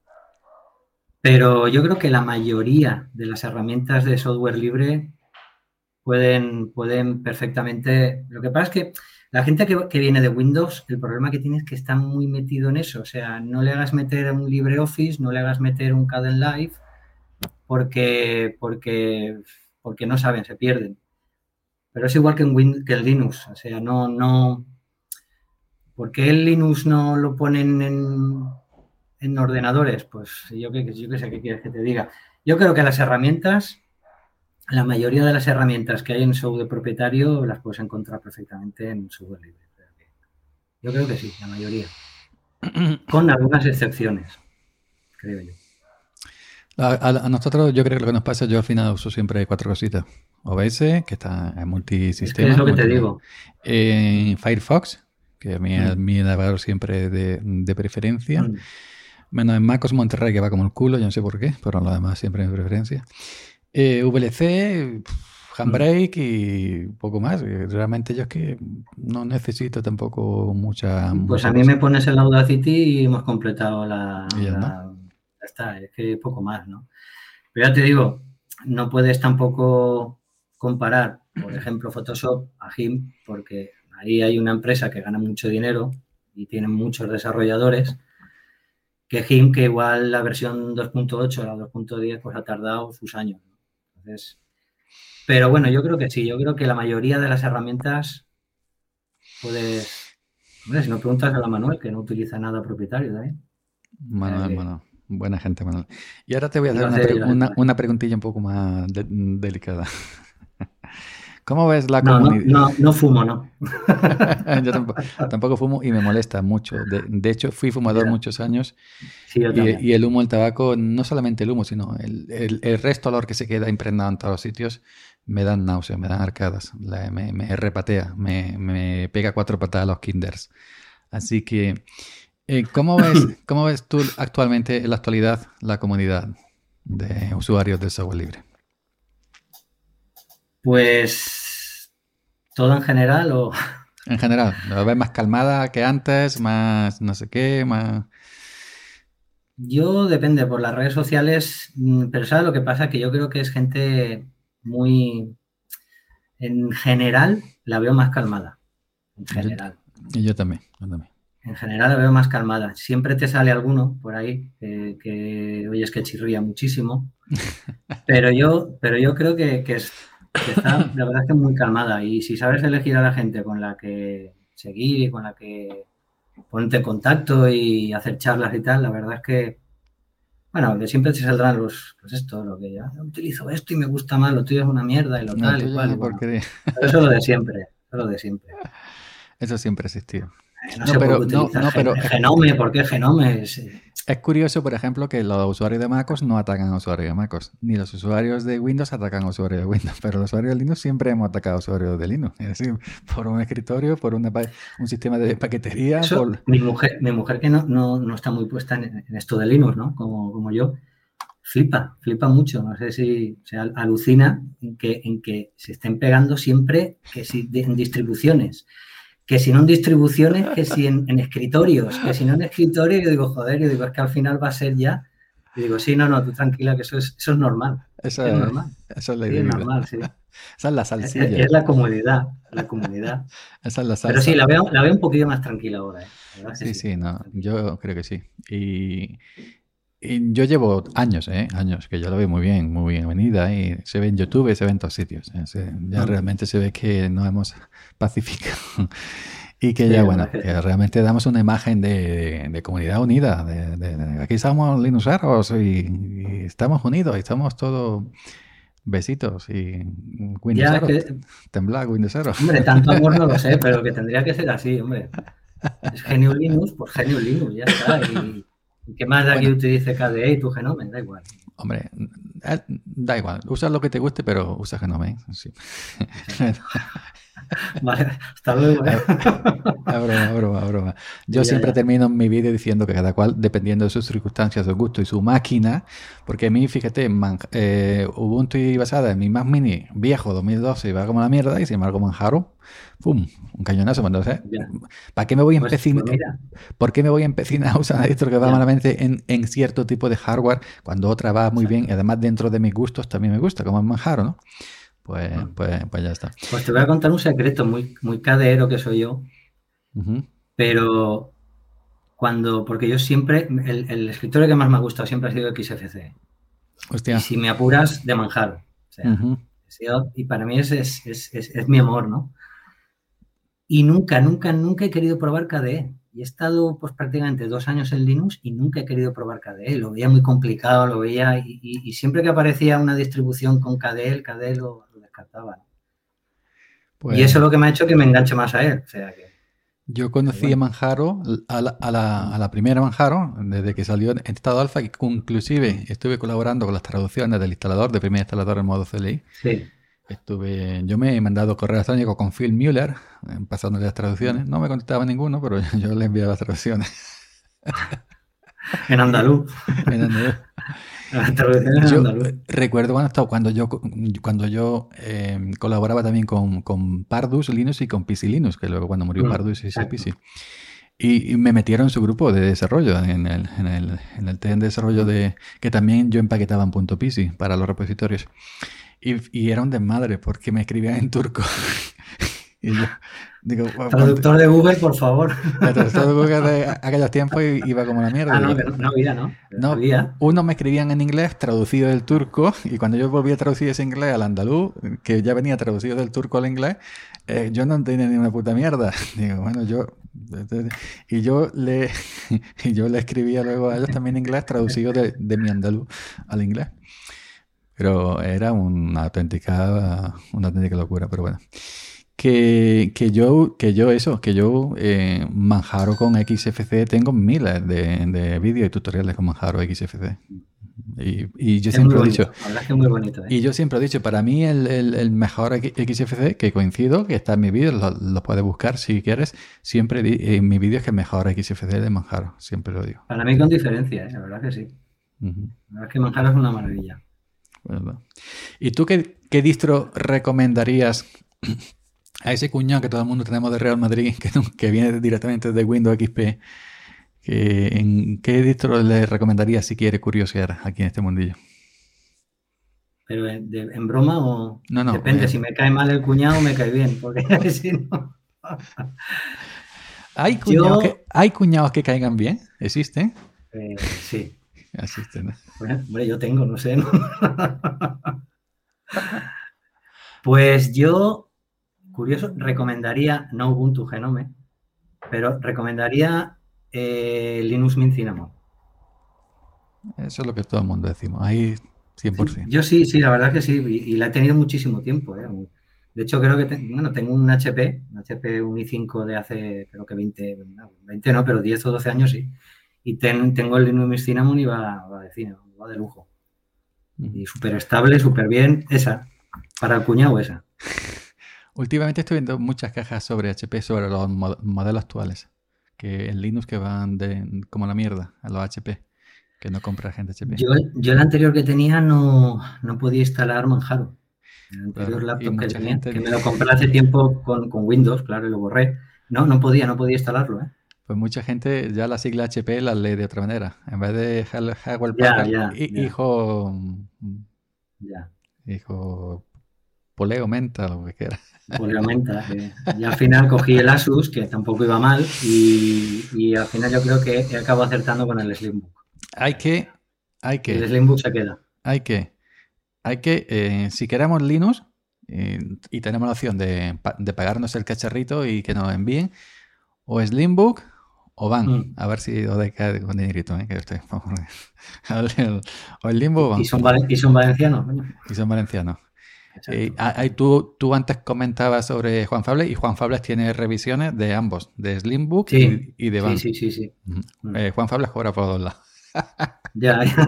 pero yo creo que la mayoría de las herramientas de software libre pueden, pueden perfectamente. Lo que pasa es que la gente que, que viene de Windows, el problema que tiene es que está muy metido en eso. O sea, no le hagas meter un LibreOffice, no le hagas meter un Kdenlive, porque, porque, porque no saben, se pierden. Pero es igual que en, Win, que en Linux. O sea, no, no. ¿Por qué el Linux no lo ponen en, en ordenadores? Pues yo qué yo qué sé qué quieres que te diga. Yo creo que las herramientas, la mayoría de las herramientas que hay en software propietario las puedes encontrar perfectamente en software libre. Yo creo que sí, la mayoría. Con algunas excepciones, creo yo. A, a- a nosotros, yo creo que lo que nos pasa, yo al final uso siempre cuatro cositas. O B S, que está en Es que es multisistema, lo que te multi- digo. en Firefox, que a mí es Mm, mi navegador siempre de, de preferencia. mm. Menos en MacOS Monterrey, que va como el culo, yo no sé por qué, pero lo demás siempre es mi preferencia. Eh, V L C, pf, Mm. Handbrake y poco más. Eh, Realmente yo es que no necesito tampoco mucha, Pues mucha a mí me cosa. pones el Audacity y hemos completado la, Y ya está. la- ya está, es que poco más, ¿no? Pero ya te digo, no puedes tampoco comparar, por ejemplo, Photoshop a GIMP, porque ahí hay una empresa que gana mucho dinero y tienen muchos desarrolladores, que GIMP, que igual la versión dos punto ocho, la dos punto diez, pues ha tardado sus años, ¿no? Entonces, pero bueno, yo creo que sí, yo creo que la mayoría de las herramientas puedes, hombre, si no preguntas a la Manuel, que no utiliza nada propietario, ¿eh? O sea Manuel, que Manuel. Buena gente, Manuel. Y ahora te voy a y hacer lo una, hace, pre- lo hace una, todas. una preguntilla un poco más de- delicada. ¿Cómo ves la No, no, comunidad? no, no fumo, no. Yo tampoco, tampoco fumo y me molesta mucho. De, de hecho, fui fumador Ya, muchos años sí, yo y, también. y el humo, el tabaco, no solamente el humo, sino el, el, el resto olor que se queda impregnado en todos los sitios, me dan náuseas, me dan arcadas, la- me, me repatea, me, me pega cuatro patadas a los kinders. Así que, eh, ¿cómo ves, cómo ves tú actualmente, en la actualidad, la comunidad de usuarios de software libre? Pues todo en general o En general, ¿la ves más calmada que antes, más no sé qué, más... yo depende por las redes sociales, mm, pero ¿sabes lo que pasa? Que yo creo que es gente muy, en general, la veo más calmada. En Yo, general. y yo también, yo también. En general la veo más calmada. Siempre te sale alguno por ahí que, que oyes que chirría muchísimo, pero yo, pero yo creo que, que, es, que está, la verdad es que muy calmada. Y si sabes elegir a la gente con la que seguir y con la que ponerte en contacto y hacer charlas y tal, la verdad es que Bueno, que siempre te saldrán los, pues esto, lo que ya, utilizo esto y me gusta más, lo tuyo es una mierda y lo No, tal y tuyo es cual, y una bueno, porquería. pero eso es lo de siempre, eso es lo de siempre. Eso siempre ha existido. Eh, no No, sé por pero qué no, utilizas no, gen- pero es, Genome, ¿por qué Genome? Es, eh, es curioso, por ejemplo, que los usuarios de MacOS no atacan a usuarios de MacOS, ni los usuarios de Windows atacan a usuarios de Windows, pero los usuarios de Linux siempre hemos atacado a usuarios de Linux. Es decir, por un escritorio, por una pa- un sistema de paquetería, Eso, por... mi mujer, mi mujer que no, no, no está muy puesta en, en esto de Linux, ¿no? Como, como yo, flipa, flipa mucho. No sé si se al- alucina en que, en que se estén pegando siempre que si de- en distribuciones, que si no en distribuciones, que si en, en escritorios, que si no en escritorios, yo digo, joder, yo digo, es que al final va a ser ya. Y digo, sí, no, no, tú tranquila, que eso es, eso es normal. Es Eso que es es, normal. eso es ley Sí, de es vida. normal, sí. Esa es la Es, es- salsilla, es la comodidad, la comodidad. esa es la Pero sí, salsa. la veo, la veo un poquillo más tranquila ahora, ¿eh? La verdad es que Sí, sí, sí, más no, tranquila. yo creo que sí. Y, y yo llevo años, ¿eh? Años, que ya lo veo muy bien, muy bien venida y se ve en YouTube, se ve en todos sitios. ¿eh? Se- ya Mm. realmente se ve que nos hemos pacificado y que Sí, ya, la bueno, verdad es que que sí. realmente damos una imagen de, de- de comunidad unida. De, de- de- aquí estamos linuxeros y, y estamos unidos y estamos todos besitos y Ya es Windowseros, que, temblar Windowseros. hombre, tanto amor no lo sé, pero que tendría que ser así, hombre. Es Genio Linux, pues Genio Linux, ya está. Y, y qué más da que Bueno, utilice K D E y tu Genome, da igual. hombre, eh, da igual, usa lo que te guste, pero usa Genome. Sí. Exacto. Vale, hasta luego, ¿eh? A, a broma, a broma, a broma. Yo Sí, ya, siempre ya. termino mi vídeo diciendo que cada cual, dependiendo de sus circunstancias, su gusto y su máquina, porque a mí, fíjate, man- eh, Ubuntu y basada en mi Mac Mini viejo dos mil doce va como la mierda, y sin embargo Manjaro, ¡pum! Un cañonazo. Entonces, Ya. ¿para qué me voy a Pues, empecinar? pues mira, ¿Por qué me voy a empecinar a usar una distro que va ya, malamente en, en cierto tipo de hardware cuando otra va muy bien y exacto. además dentro de mis gustos también me gusta, como es Manjaro, ¿no? Pues, Mm. pues, pues ya está. Pues te voy a contar un secreto muy, muy cadeero que soy yo, Ujú. pero cuando, porque yo siempre, el, el escritorio que más me ha gustado siempre ha sido X F C. Y Hostia. si me apuras, de Manjaro. O sea, Ujú. he sido- y para mí es, es, es, es, es mi amor, ¿no? Y nunca, nunca, nunca he querido probar K D E. Y he estado pues prácticamente dos años en Linux y nunca he querido probar K D E. Lo veía muy complicado, lo veía y, y- y siempre que aparecía una distribución con K D E, el K D E lo, lo descartaba, ¿no? Y eso Pues es lo que me ha hecho que me enganche más a él. O sea que, yo que conocí a bueno. Manjaro, a la, a la- Mm. a la primera Manjaro, desde que salió en estado alfa, que inclusive Mm. estuve colaborando con las traducciones del instalador, del primer instalador en modo C L I. Sí. Estuve, yo me he mandado correo electrónico con Phil Müller, eh, pasándole las traducciones. Mm. No me contestaba ninguno, pero yo le enviaba las traducciones. En Y andaluz. en andaluz. Las traducciones en Yo andaluz. eh, recuerdo cuando, estaba- cuando yo, co- cuando yo eh, colaboraba también con, con Pardus Linux y con P C Linux, que luego cuando murió Mm. Pardus hice Exacto. P C. Y, y me metieron en su grupo de desarrollo, en el, en el, en el team de desarrollo Mm. de que también yo empaquetaba en punto .p c para los repositorios. Y, y era un desmadre porque me escribían en turco. Y yo digo, "Bueno, ponte". Traductor de Google, por favor. El traductor de Google de aquellos tiempos i- iba como la mierda. Ah, no, Digo, que no, no había, ¿no? no, Había. uno me escribían en inglés traducido del turco y cuando yo volví a traducir ese inglés al andaluz, que ya venía traducido del turco al inglés, eh, yo no entendía ni una puta mierda. Digo, bueno, yo... Y yo le, y yo le escribía luego a ellos también en inglés traducido de, de mi andaluz al inglés. Pero era una auténtica, una auténtica locura, pero bueno. Que, que yo, que yo eso, que yo eh, Manjaro con X F C tengo miles de, de vídeos y tutoriales con Manjaro X F C. Y, y yo Es muy siempre he dicho, bonito. La verdad es que es muy bonito, ¿eh? y yo siempre he dicho, para mí el, el- el mejor X F C, que coincido, que está en mi vídeo, lo, lo puedes buscar si quieres, siempre di- en mi vídeo es que el mejor X F C de Manjaro, siempre lo digo. Para mí con diferencia, ¿eh? La verdad que sí. Ujú, La verdad es que Manjaro es una maravilla. ¿verdad? ¿Y tú qué, qué distro recomendarías a ese cuñado que todo el mundo tenemos de Real Madrid, que, no- que viene directamente de Windows X P? Que, ¿en qué distro le recomendarías si quiere curiosear aquí en este mundillo? Pero de- de- en broma o No, no. depende, eh, si me cae mal el cuñado me cae bien, porque si no. ¿hay cuñados Yo, que, hay cuñados que caigan bien? ¿Existen? eh, sí. Existen, ¿no? Bueno, hombre, yo tengo, no sé, ¿no? Pues yo, curioso, recomendaría, no Ubuntu Genome, pero recomendaría eh, Linux Mint Cinnamon. Eso es lo que todo el mundo decimos. Ahí cien por Sí, ciento. yo sí, sí, la verdad que sí, y, y la he tenido muchísimo tiempo. ¿eh? De hecho, creo que te- bueno, tengo un H P, un H P, un i cinco de hace, creo que veinte, no, veinte no, pero diez o doce años sí. Y ten- tengo el Linux Cinnamon y va, va de cine, va de lujo. Ujú. Y súper estable, súper bien, esa. Para el cuñado, esa. Últimamente estoy viendo muchas cajas sobre H P, sobre los mo- modelos actuales. Que en Linux que van de, como la mierda a los H P, que no compra gente H P. Yo, yo el anterior que tenía no, no podía instalar Manjaro. El anterior Claro. Y laptop que mucha tenía, gente, que di- me lo compré hace tiempo con, con Windows, claro, y lo borré. No, no podía, no podía instalarlo, ¿eh? pues mucha gente ya la sigla H P la lee de otra manera. En vez de Hal- Hardware Ya, Packard, ya, hi- ya, hijo, ya. hijo Poleo Menta, lo que quiera. Pues le aumenta. eh. Y al final cogí el Asus, que tampoco iba mal, y, y al final yo creo que he acabado acertando con el Slimbook. Hay que, hay Y el que, Slimbook se queda. hay que, hay que, eh, si queremos Linux eh, y tenemos la opción de, pa- de pagarnos el cacharrito y que nos lo envíen, o Slimbook o van. Mm. A ver si os deis caer con dinerito, ¿eh? Que estoy, el- o el Limbo o Y, y van. son, valen- y son valencianos, coño. Y son valencianos. Eh, Exacto. ah, ahí tú, tú antes comentabas sobre Juan Fables y Juan Fables tiene revisiones de ambos, de Slimbook Sí, y, y de sí, Van. sí, sí, sí. Ujú. Mm. Eh, Juan Fables cobra por dos lados. Ya, ya.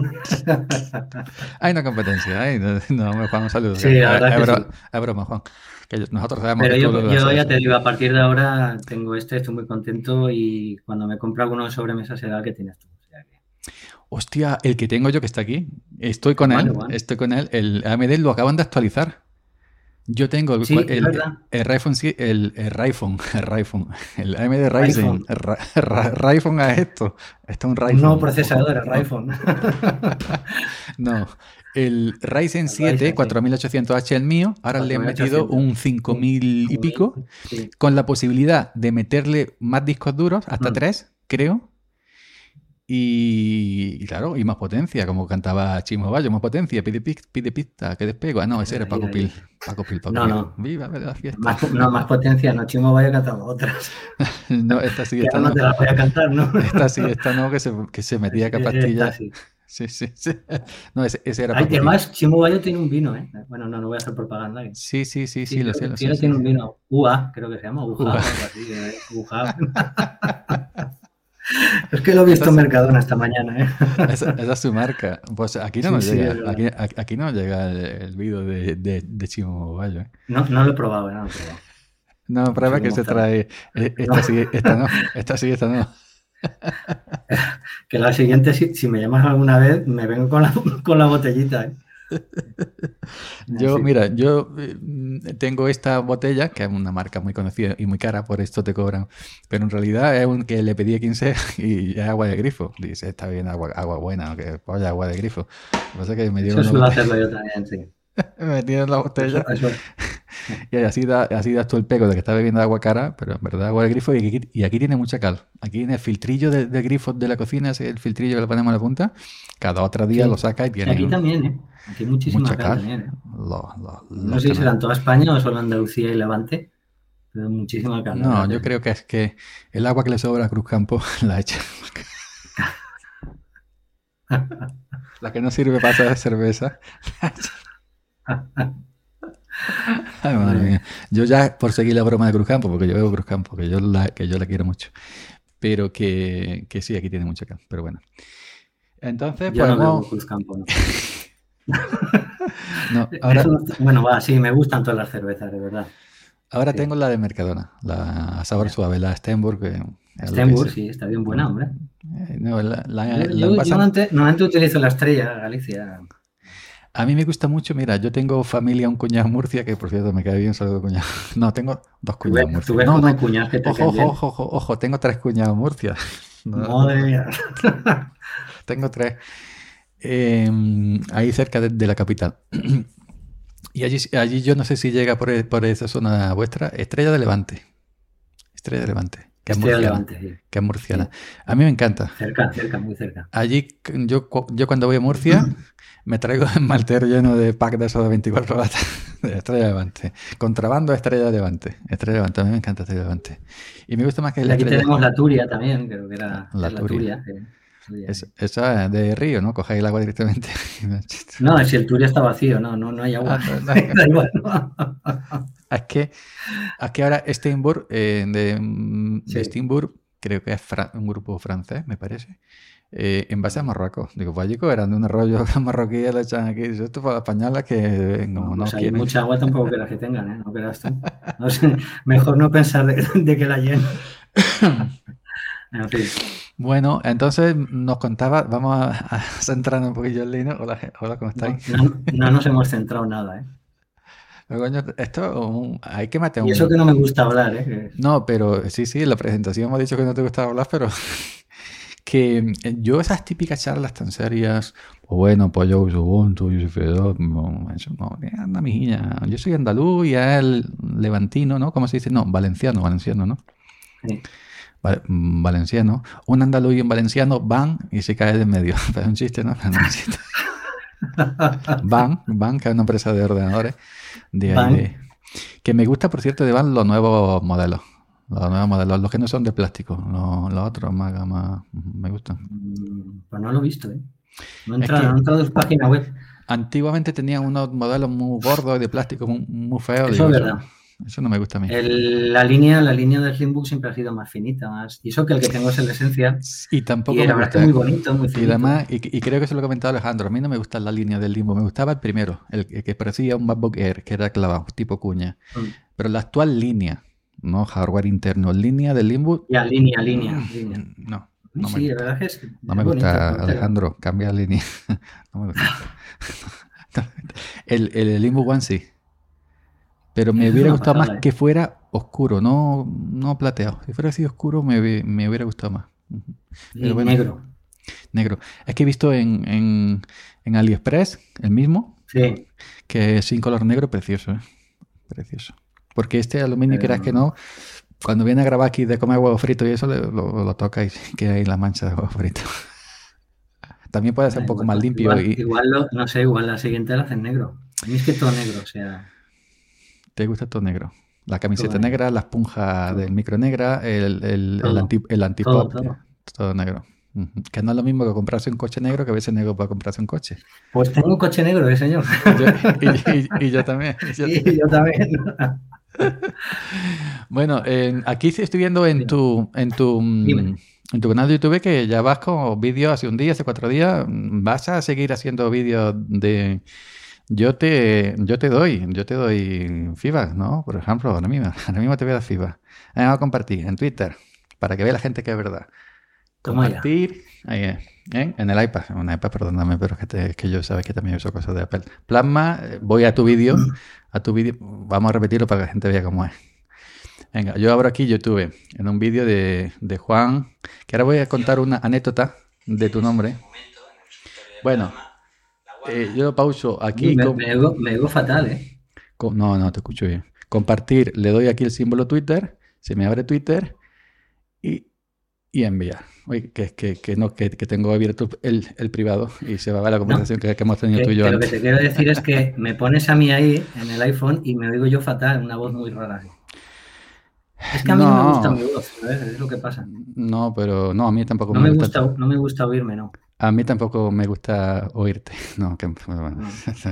Hay una competencia, ¿eh? No, no, Juan, un saludo. Sí, la Es, verdad es que bro- sí. es broma, Juan. Que nosotros sabemos que Pero tú yo, lo yo ya haces. te digo, a partir de ahora tengo este, estoy muy contento y cuando me compre alguno de sobremesa será el que tienes tú. O sea que- Hostia, el que tengo yo que está aquí. Estoy con Vale, él, bueno. estoy con él. El A M D lo acaban de actualizar. Yo tengo el, Sí, es el, verdad. el Ryzen, sí- el, el Ryzen, el Ryzen, el A M D Ryzen, iPhone. el Ra- Ra- Ryzen a esto. Esto es un Un nuevo Ryzen. procesador, el iPhone. No, el Ryzen El siete Ryzen, sí. cuatro mil ochocientos H el mío, ahora le han metido cuatro mil ochocientos. un cinco mil y pico, Sí. con la posibilidad de meterle más discos duros, hasta Mm. tres, creo. Y, y claro, y más potencia, como cantaba Chimo Bayo, más potencia, pide, pi- pide pista, que despego. Ah, no, ese era Ahí, Paco ahí. Pil. Paco Pil, Paco No, Pil. no. Viva la fiesta. Más, po- no, más potencia, no. Chimo vaya cantando otras. No, esta sí, Que esta ahora no no. te las voy a cantar, ¿no? Esta sí, esta no, que se, que se metía acá Esta pastillas. sí. Sí, sí, sí. No, ese, ese era Ay, Paco Pil. además, Chimo Bayo tiene un vino, ¿eh? Bueno, no, no voy a hacer propaganda. ¿eh? Sí, sí, sí, Sí, sí, lo creo sé, que lo sé. tiene, Sí. tiene un vino. U A, creo que se llama. Uja, Ua. o algo así. eh, Uja. Es que lo he visto Esa en es, Mercadona esta mañana, ¿eh? esa- esa es su marca. Pues aquí no Sí, nos sí, es llega. verdad. Aquí, aquí aquí no llega el, el vídeo de, de, de Chimo Bayo, ¿eh? No, no lo he probado, ¿eh? No lo he probado. No, No prueba soy que como se Zara. trae. eh, No, Esta sí, esta no. Esta sí, esta no. que la siguiente, si, si me llamas alguna vez, me vengo con la, con la botellita, ¿eh? Yo, Así. mira, yo eh, mm, tengo esta botella, que es una marca muy conocida y muy cara, por esto te cobran, pero en realidad es un que le pedí a quien sea y es agua de grifo. Dice, está bien, agua, agua buena, que polla, agua de grifo. Lo que pasa es que me Eso dieron la suelo botella, hacerlo yo también, sí. me dieron la Eso, botella eso. y así, da, así das tú el pego de que está bebiendo agua cara, pero en verdad agua de grifo y aquí, y aquí tiene mucha cal. Aquí en el filtrillo de, de grifos de la cocina, ese el filtrillo que le ponemos a la punta, cada otro día lo Sí. saca y Sí, aquí tiene también, ¿eh? Aquí hay muchísima mucha cal cal. también, ¿eh? Los, los, No los sé si será canales. en toda España o solo Andalucía y Levante, pero muchísima cal, la No, verdad que yo sí. creo que es que el agua que le sobra a Cruzcampo la echa. La que no sirve para hacer cerveza. Ay, madre Bueno, mía. Yo ya, por seguir la broma de Cruzcampo, porque yo veo Cruzcampo, que yo la, que yo la quiero mucho. Pero que, que sí, aquí tiene mucha cal. Pero bueno. Entonces, yo no podemos. bebo Cruzcampo, ¿no? No, Eso ahora, no está- Bueno, va, sí, me gustan todas las cervezas, de verdad. ahora Sí. tengo la de Mercadona, la sabor Ya. suave, la Stenburg, que es lo que Stenburg, es. sí, está bien buena, hombre. Eh, No, la, la- Yo, la yo, yo envasan. normalmente, normalmente utilizo la estrella, Galicia. A mí me gusta mucho, mira, yo tengo familia, un cuñado en Murcia, que por cierto me cae bien, saludo cuñado. No, tengo dos Tú cuñados ves, en tú Murcia. ves No, cómo hay no, cuñadas que te ojo, caen ojo, bien. ojo, ojo, ojo, tengo tres cuñados en Murcia. No, Madre mía. tengo tres. Eh, ahí cerca de, de la capital. Y allí, allí yo no sé si llega por, e- por esa zona vuestra, Estrella de Levante. Estrella de Levante, que es Estrella de murciana. Levante, sí. Que es murciana. Sí. A mí me encanta. Cerca, cerca, muy cerca. Allí, c- yo, cu- yo cuando voy a Murcia, me traigo el maltero lleno de pack de esos de veinticuatro latas de Estrella de Levante. Contrabando Estrella de Levante. Estrella de Levante, a mí me encanta Estrella de Levante. Y me gusta más que Y la aquí Estrella, tenemos la Turia también, creo que era la es la Turia. Turia. Sí. Es, esa es de río, ¿no? Cogéis el agua directamente. No, si el Turia está vacío, no, no, no hay agua. Ah, no, no. Bueno. Es que, es que ahora Steinburg, eh, de, de sí. Steinburg, creo que es un grupo francés, me parece, eh, en base a Marruecos. Digo, pues allí eran de un arroyo marroquí, le echan aquí. Esto para españolas que no, no, pues no hay mucha agua tampoco que las que tengan, ¿eh? No quieras tú. No sé, mejor no pensar de, de que la llenen. En fin. Bueno, entonces nos contaba, vamos a, a centrarnos un poquillo en Linux. Hola, hola, ¿cómo estáis? No, no, no nos hemos centrado en nada, ¿eh? Pero, coño, esto un, hay que meter un... Y eso que no me gusta hablar, ¿eh? No, pero sí, sí, en la presentación hemos dicho que no te gustaba hablar, pero que yo esas típicas charlas tan serias, pues bueno, pues yo uso Ubuntu, yo soy Fedor, no, eso no, anda mijilla, yo soy andaluz y él levantino, ¿no? ¿Cómo se dice? No, valenciano, valenciano, ¿no? Sí. Valenciano, un andaluz y un valenciano van y se cae de en medio. Pero es un chiste, ¿no? No, un chiste. Van, Van, que es una empresa de ordenadores. De ahí de, que me gusta, por cierto, de Van los nuevos modelos. Los nuevos modelos, los que no son de plástico. Los, los otros más, más me gustan. Pues no lo he visto, ¿eh? No he entrado, es que no he entrado en su página web. Antiguamente tenían unos modelos muy gordos de plástico, muy, muy feos. Eso es verdad. Eso no me gusta a mí. El, la línea la línea del Slimbook siempre ha sido más finita, más. Y eso que el que tengo es el de Esencia. Y tampoco y me gusta. muy bonito, muy finito. Y además, y, y creo que se lo ha comentado Alejandro, a mí no me gusta la línea del Limbo, me gustaba el primero, el, el que parecía un MacBook Air, que era clavado, tipo cuña. Mm. Pero la actual línea, no hardware interno, línea del Limbo. Ya, línea, línea, mm, línea. No. No sí, me, la verdad es que es no me bonito, gusta, bonito. Alejandro, cambia la línea. No me gusta. el, el, el Limbo One sí. Pero me hubiera gustado pasada, más eh. que fuera oscuro, no, no plateado. Si fuera así oscuro, me, me hubiera gustado más. Pero bueno, negro. Negro. Es que he visto en, en, en AliExpress el mismo, sí. que sin color negro, precioso. ¿eh? Precioso. Porque este aluminio, Pero... quieras que no, cuando viene a grabar aquí de comer huevo frito y eso, lo, lo, lo toca y queda ahí la mancha de huevo frito. También puede ser ah, un poco igual, más limpio. Igual, y... igual lo, no sé, igual la siguiente la hacen negro. A mí es que todo negro, o sea... ¿Te gusta todo negro? La camiseta negra, la esponja todo. Del micro negra, el, el, el, anti, el antipop, todo, todo. todo negro. Uh-huh. Que no es lo mismo que comprarse un coche negro que a veces negro para comprarse un coche. Pues tengo un coche negro, ¿eh, señor? Yo, y, y, y yo también. Y yo, y yo también. Bueno, en, aquí estoy viendo en tu, en tu, Dime. en tu canal de YouTube que ya vas con vídeos hace un día, hace cuatro días. ¿Vas a seguir haciendo vídeos de... Yo te, yo te doy, yo te doy feedback, ¿no? Por ejemplo, ahora mismo, ahora mismo te voy a dar feedback. Vamos a compartir en Twitter, para que vea la gente que es verdad. Compartir, ahí es, ¿eh? En el iPad, un iPad, perdóname, pero es que, te, es que yo sabes que también uso cosas de Apple. Plasma, voy a tu vídeo, a tu vídeo, vamos a repetirlo para que la gente vea cómo es. Venga, yo abro aquí YouTube, en un vídeo de, de Juan, que ahora voy a contar una anécdota de tu nombre. Bueno... Eh, yo lo pauso aquí. Me, con... me, oigo, me oigo fatal, ¿eh? Con... No, no, te escucho bien. Compartir, le doy aquí el símbolo Twitter, se me abre Twitter y, y enviar. Oye, que, que, que, no, que, que tengo abierto el, el privado y se va a ver la conversación no, que, que hemos tenido que, tú y yo que antes. Lo que te quiero decir es que me pones a mí ahí en el iPhone y me oigo yo fatal, una voz muy rara. Es que a mí no, no me gusta mi voz, ¿sabes? Es lo que pasa. No, pero no, a mí tampoco no me, me gusta. gusta no me gusta oírme, no. A mí tampoco me gusta oírte. No, que bueno. No.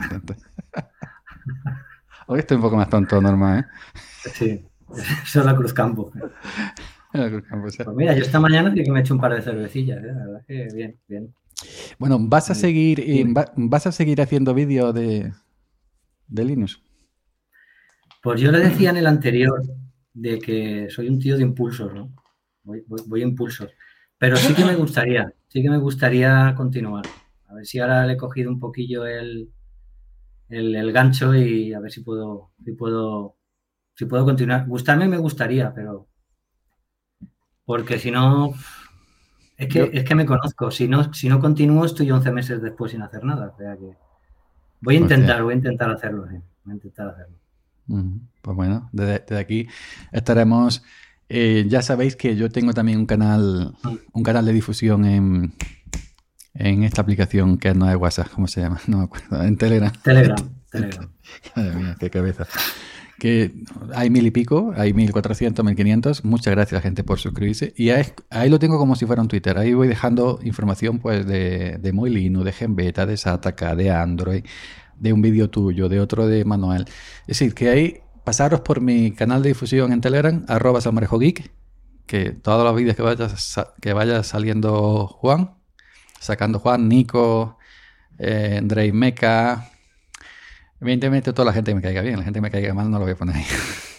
Hoy estoy un poco más tonto, normal, ¿eh? Sí, eso es la Cruz Campo. La Cruz Campo, sí. Pues mira, yo esta mañana sí que me he hecho un par de cervecillas, ¿eh? La verdad que bien, bien. Bueno, ¿vas a seguir, sí. ¿vas a seguir haciendo vídeos de, de Linux? Pues yo le decía en el anterior de que soy un tío de impulsos, ¿no? Voy, voy, voy a impulsos. Pero sí que me gustaría, sí que me gustaría continuar. A ver si ahora le he cogido un poquillo el, el, el gancho y a ver si puedo, si puedo, si puedo continuar. Gustarme me gustaría, pero porque si no, es que, Yo... es que me conozco. Si no, si no continúo, estoy once meses después sin hacer nada. O sea que voy a intentar, Hostia. voy a intentar hacerlo, ¿eh? Voy a intentar hacerlo. Pues bueno, desde, desde aquí estaremos. Eh, ya sabéis que yo tengo también un canal, un canal de difusión en, en esta aplicación que no es WhatsApp, ¿cómo se llama? No me acuerdo, en Telegram. Telegram, Telegram. Madre mía, qué cabeza. que hay mil y pico, hay mil cuatrocientos, mil quinientos. Muchas gracias a la gente por suscribirse. Y ahí, ahí lo tengo como si fuera un Twitter. Ahí voy dejando información pues de, de Muy Linux, de Genbeta, de Sataka, de Android, de un vídeo tuyo, de otro de Manuel. Es decir, que ahí pasaros por mi canal de difusión en Telegram, arroba salmorejogeek, que todos los vídeos que vaya, que vaya saliendo Juan, sacando Juan, Nico, eh, Andrei Meca. Evidentemente toda la gente que me caiga bien, la gente que me caiga mal no lo voy a poner ahí.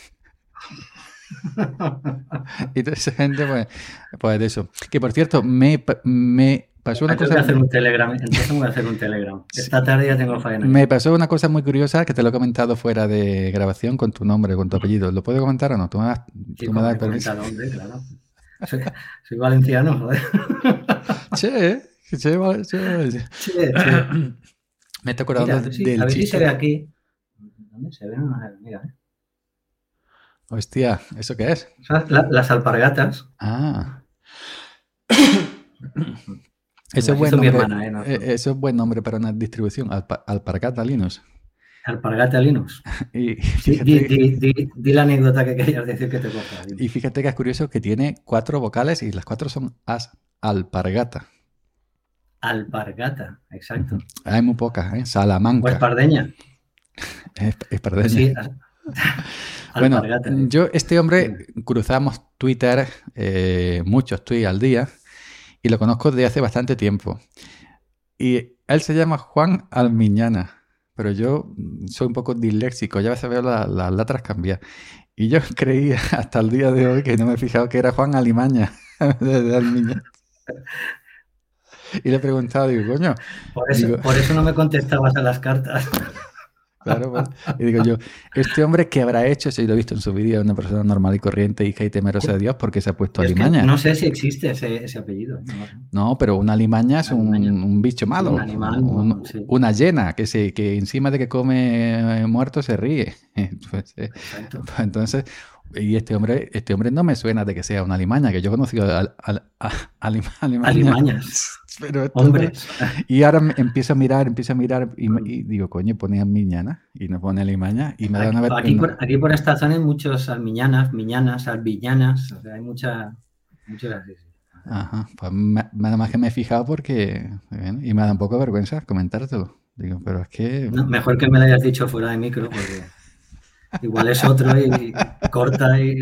Y toda esa gente, pues, pues de eso. Que por cierto, me, me pasó una Tengo cosa. que hacer un Telegram, entonces voy a hacer un Telegram. Esta tarde ya tengo faena. Me pasó una cosa muy curiosa que te lo he comentado fuera de grabación con tu nombre, con tu apellido. ¿Lo puedo comentar o no? ¿Tú me das, Sí, tú me das me permiso? comenta dónde, claro. Soy, soy valenciano, joder. Che, che, vale, che. Sí, sí. Me estoy acordando Mira, del sí, a ver si chiste. se ve aquí. ¿Dónde se ve? Mira, ¿eh? Hostia, ¿eso qué es? La, las alpargatas. Ah. Eso es, Las buen hizo mi nombre, hermana, ¿eh? No, eh, eso es buen nombre para una distribución, Alpa- Alpargata Linux. alpargata Linux. Y Sí, fíjate, di, di, di, di la anécdota que querías decir que te corta. y fíjate que es curioso que tiene cuatro vocales y las cuatro son as, alpargata. Alpargata, exacto. Hay muy pocas, ¿eh? O Salamanca. espardeña. Es, espardeña. Sí, Bueno, alpargata. ¿eh? yo, este hombre, cruzamos Twitter, eh, muchos tweets al día, y lo conozco desde hace bastante tiempo. Y él se llama Juan Almiñana, pero yo soy un poco disléxico, ya a veces veo las la letras cambiar. Y yo creía hasta el día de hoy que no me he fijado que era Juan Alimaña, de Almiñana. Y le he preguntado, digo, coño. Por eso, digo, por eso no me contestabas a las cartas. Claro, pues. Y digo yo, este hombre que habrá hecho, si lo he visto en su vídeo, una persona normal y corriente, hija y temerosa de Dios, porque se ha puesto Es que alimaña. no sé si existe ese, ese apellido. No, No, pero una alimaña es un, Alimaña. un bicho malo, Sí, un animal, un- sí. una hiena que se que encima de que come eh, muerto se ríe. Pues, eh, Exacto. pues entonces, y este hombre, este hombre no me suena de que sea una alimaña, que yo he conocido al, al- a- alim- alimaña. Alimañas. Pero esto- Hombres. Y ahora me- empiezo a mirar, empiezo a mirar y, me- y digo, coño, pone Almiñana y no pone Alimaña y me da Aquí, una aquí, no- por, aquí por esta zona hay muchos almiñanas, miñanas, albiñanas. O sea, hay mucha, muchos así. Sí. Ajá, pues me- nada más que me he fijado porque bueno, y me da un poco de vergüenza comentártelo. Digo, pero es que No, mejor que me lo hayas dicho fuera de micro, porque igual es otro y corta y.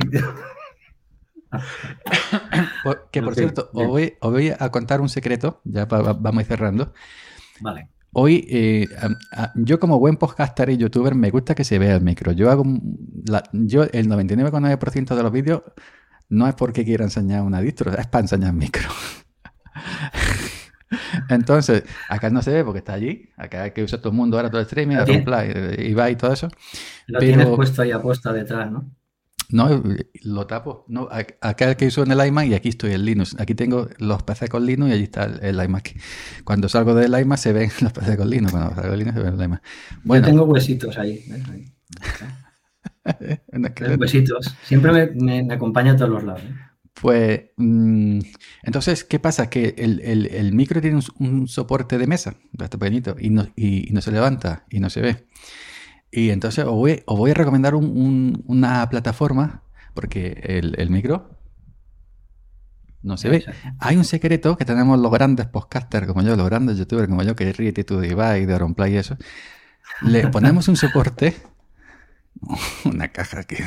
Por- que por Ok, cierto, os bien. voy, os voy a contar un secreto, ya pa- va- vamos a ir cerrando. Vale. Hoy, eh, a- a- yo como buen podcaster y youtuber, me gusta que se vea el micro. Yo hago, un- la- yo el noventa y nueve coma nueve por ciento de los vídeos no es porque quiera enseñar una distro, es para enseñar micro. Entonces, acá no se ve porque está allí, acá que usa todo el mundo ahora todo el streaming, Lo tiene- Auronplay, Ibai y todo eso. Lo Pero- tienes puesto ahí apuesta detrás, ¿no? No, eh, lo tapo. No, ac- acá el que uso en el iMac y aquí estoy en Linux. Aquí tengo los P C con Linux y allí está el, el iMac. Cuando salgo del iMac se ven los P C con Linux. Cuando salgo del Linux se ven el iMac. Bueno, Yo tengo huesitos ahí. ¿ves? Ahí. un Tengo esqueleto. huesitos. Siempre me, me- me acompaña a todos los lados. ¿eh? Pues, mm, entonces, ¿qué pasa? Que el, el- el micro tiene un, un soporte de mesa, de este pequeñito, y no, y, y no se levanta y no se ve. Y entonces os voy, os voy a recomendar un- un- una plataforma, porque el, el micro no se ve. Exacto. Hay un secreto que tenemos los grandes podcasters como yo, los grandes youtubers como yo, que ríete tú de Ibai, de Auronplay y eso. Le ponemos un soporte, una caja que...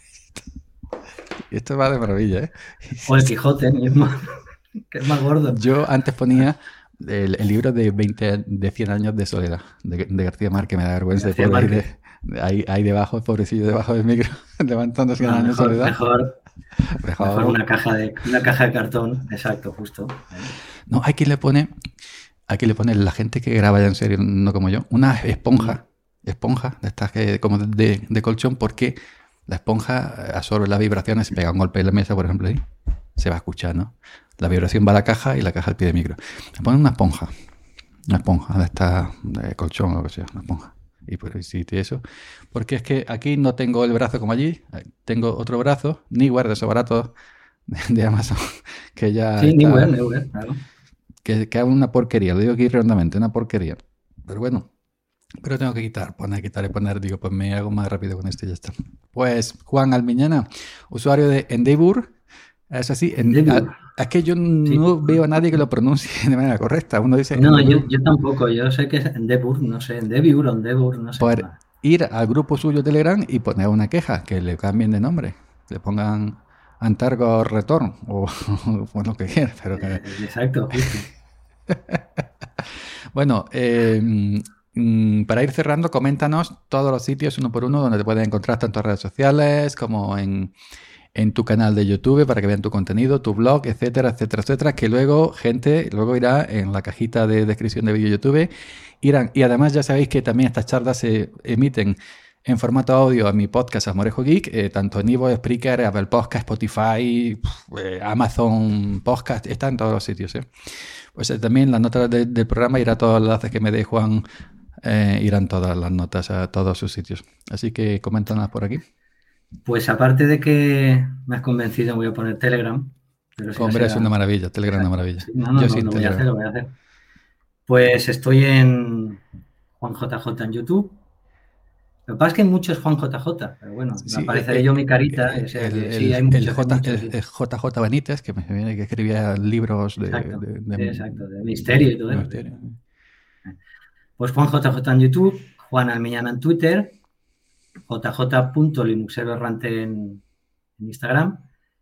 Esto va de maravilla, ¿eh? O el Quijote mismo, que es más gordo. Yo antes ponía el, el libro de veinte, de cien años de soledad, de, de García Márquez, que me da vergüenza. García Pobre, ahí, Márquez. de- ahí, ahí debajo, pobrecillo, debajo del micro, levantando cien No, años de mejor, soledad. mejor, Mejor. mejor una caja de una caja de cartón, exacto, justo. No, hay quien le pone, hay quien le pone la gente que graba ya en serio, no como yo, una esponja, esponja de estas que como de, de colchón, porque la esponja absorbe las vibraciones, se pega un golpe en la mesa, por ejemplo, ahí se va a escuchar, ¿no? La vibración va a la caja y la caja al pie del micro. Le ponen una esponja, una esponja de esta de colchón o lo que sea, una esponja. Y pues sí, eso. Porque es que aquí no tengo el brazo como allí, tengo otro brazo, Neewer de esos baratos de, de Amazon, que ya Sí, está- Neewer, Neewer, claro. que, que es una porquería, lo digo aquí redondamente, una porquería. Pero bueno, Pero tengo que quitar, poner, quitar y poner. Digo, pues me hago más rápido con esto y ya está. Pues Juan Almiñana, usuario de Endeavour. Es así. En, Endeavour. a, es que yo Sí. no veo a nadie que lo pronuncie de manera correcta. Uno dice No, yo, Endeavour. yo tampoco. Yo sé que es Endeavour, no sé, Endeavour o Endeavour, no sé. Por ir al grupo suyo Telegram y poner una queja, que le cambien de nombre. Le pongan Antargo Return o, o lo que quieran. Pero que... Eh, exacto, justo. Bueno, eh, mm, para ir cerrando, coméntanos todos los sitios uno por uno donde te puedes encontrar tanto en redes sociales como en, en tu canal de YouTube para que vean tu contenido, tu blog, etcétera, etcétera, etcétera, que luego gente luego irá en la cajita de descripción de vídeo YouTube, irán. Y además ya sabéis que también estas charlas se emiten en formato audio a mi podcast Amorejo Geek, eh, tanto en Ivo, Spreaker, Apple Podcast, Spotify, eh, Amazon Podcast, está en todos los sitios, ¿eh? Pues eh, también las notas de, del programa irá todos los enlaces que me dé Juan, eh, irán todas las notas a todos sus sitios. Así que coméntanos por aquí. Pues aparte de que me has convencido, voy a poner Telegram. Pero si Hombre, no es será... una maravilla, Telegram es una maravilla. Sí, no, no, Yo no, sin lo voy a hacer, Telegram. lo voy a hacer. Pues estoy en Juan J J en YouTube. Lo que pasa es que hay muchos Juan J J, pero bueno, me Sí, apareceré eh, yo mi carita, eh, o sea el, que sí, el, hay el, muchos, hay J, muchos, el, sí. el J J Benítez, que me viene que escribía libros de, Exacto, de, sí, de, exacto, de misterio y todo de eso, sí. misterio. Pues Juan J J en YouTube, Juan Almiñana en Twitter, jj.linuxeroerrante en, en Instagram.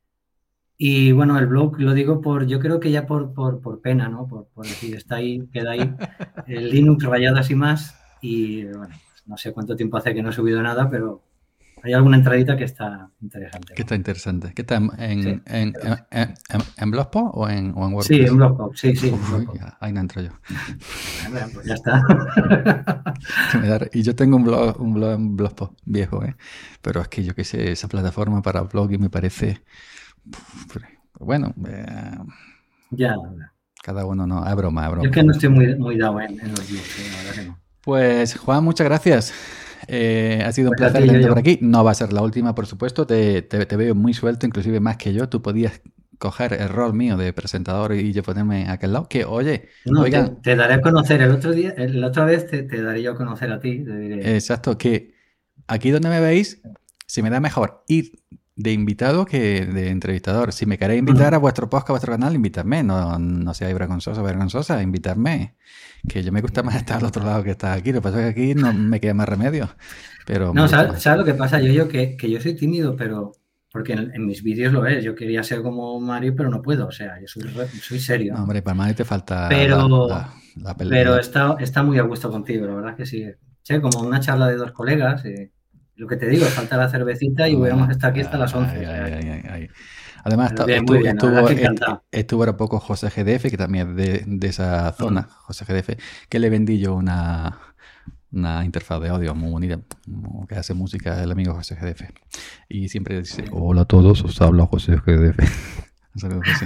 Y bueno, el blog lo digo por, yo creo que ya por, por, por pena, ¿no? Por, por decir, está ahí, queda ahí, el Linux rayadas y más. Y bueno, pues no sé cuánto tiempo hace que no he subido nada, pero hay alguna entradita que está interesante, Que ¿no? está interesante. ¿Qué está en, Sí, en, en, pero- en, en, en Blogspot o en, o en sí, WordPress? en Blogspot, sí, sí, en Uf, Blogspot. ya, ahí no entro yo. Bueno, pues ya está. Que me da- Y yo tengo un blog, un blog en Blogspot viejo, ¿eh? Pero es que yo qué sé, esa plataforma para blogging me parece... Uf, bueno, eh, Ya, cada uno no, es broma, es yo es broma. que no estoy muy, muy dado en, en los blogs, eh, la verdad que no. Pues Juan, muchas gracias. Eh, ha sido un Pues a placer ti, tenerte yo, por aquí. No va a ser la última, por supuesto. Te, te, te veo muy suelto, inclusive más que yo. Tú podías coger el rol mío de presentador y yo ponerme a aquel lado. Que, oye, no, te, oigan, te daré a conocer el otro día, el- la otra vez te, te daré yo a conocer a ti, te diré, exacto, que aquí donde me veis, se me da mejor ir de invitado que de entrevistador. Si me queréis invitar a vuestro podcast, a vuestro canal, invitadme. No, no seáis vergonzosos o vergonzosas, invitadme. Que yo me gusta más estar al otro lado que estar aquí. Lo que pasa es que aquí no me queda más remedio. Pero me no, gusta ¿sabes, más. sabes lo que pasa, yo, yo que, que yo soy tímido, pero porque en, en mis vídeos lo ves, yo quería ser como Mario, pero no puedo, o sea, yo soy, re- soy serio, No, ¿no? hombre, para más te falta la, Pero, la, la pelea. pero La... está, está muy a gusto contigo, la verdad que sí. Sí, como una charla de dos colegas, eh, lo que te digo, falta la cervecita y hubiéramos Bueno, estado aquí hasta las once, ay, o sea, ay, que- ay, ay. Además, pero estu- bien, muy estuvo, bien, la verdad estuvo, que est- encantado. estuvo ahora poco José G D F, que también es de, de esa zona, José G D F, que le vendí yo una, una interfaz de audio muy bonita, como que hace música el amigo José G D F. Y siempre dice, hola a todos, os habla José G D F. Saludos, José.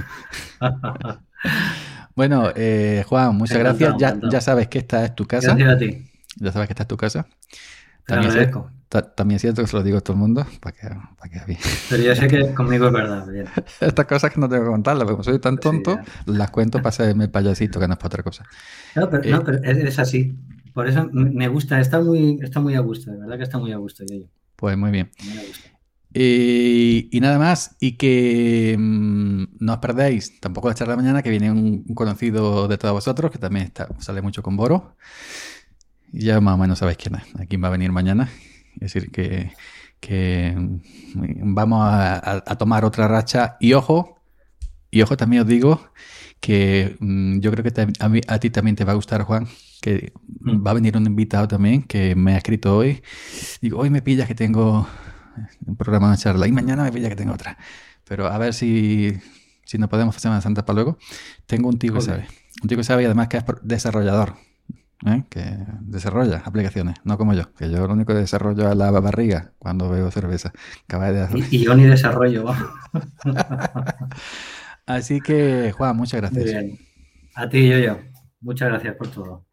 Bueno, eh, Juan, muchas Encantado, gracias. Ya, encantado. ya sabes que esta es tu casa. Gracias a ti, Ya sabes que esta es tu casa. te lo También, es- agradezco. ta- también es cierto que se lo digo a todo el mundo, para que, para que bien. Pero yo sé que conmigo es verdad, bien. Estas cosas que no tengo que contarlas, porque como soy tan Sí, tonto, ya. las cuento para hacerme el payasito, que no es para otra cosa. No, pero, Eh, no, pero es, es así. Por eso me me gusta, está muy, está muy a gusto, de verdad que está muy a gusto, yo, yo. pues muy bien. Muy a gusto. Y, y nada más, y que mm, no os perdáis tampoco la charla de mañana, que viene un, un conocido de todos vosotros, que también está, sale mucho con Boro. Y ya más o menos sabéis quién es, a quién va a venir mañana. Es decir, que, que mm, vamos a, a- a tomar otra racha. Y ojo, y ojo, también os digo que mm, yo creo que te- a, mí- a ti también te va a gustar, Juan, que Mm. va a venir un invitado también que me ha escrito hoy. Digo, hoy me pillas que tengo un programa de charla y mañana me pilla que tengo otra. Pero a ver si, si no podemos hacer Semana Santa para luego. Tengo un tío que Ok. sabe. Un tío que sabe y además que es pro- desarrollador. ¿eh? Que desarrolla aplicaciones, no como yo. Que yo lo único que desarrollo es la barriga cuando bebo cerveza. Acaba de hacer. Y, y yo ni desarrollo. Así que, Juan, muchas Muy gracias. bien. A ti, yo, yo. Muchas gracias por todo.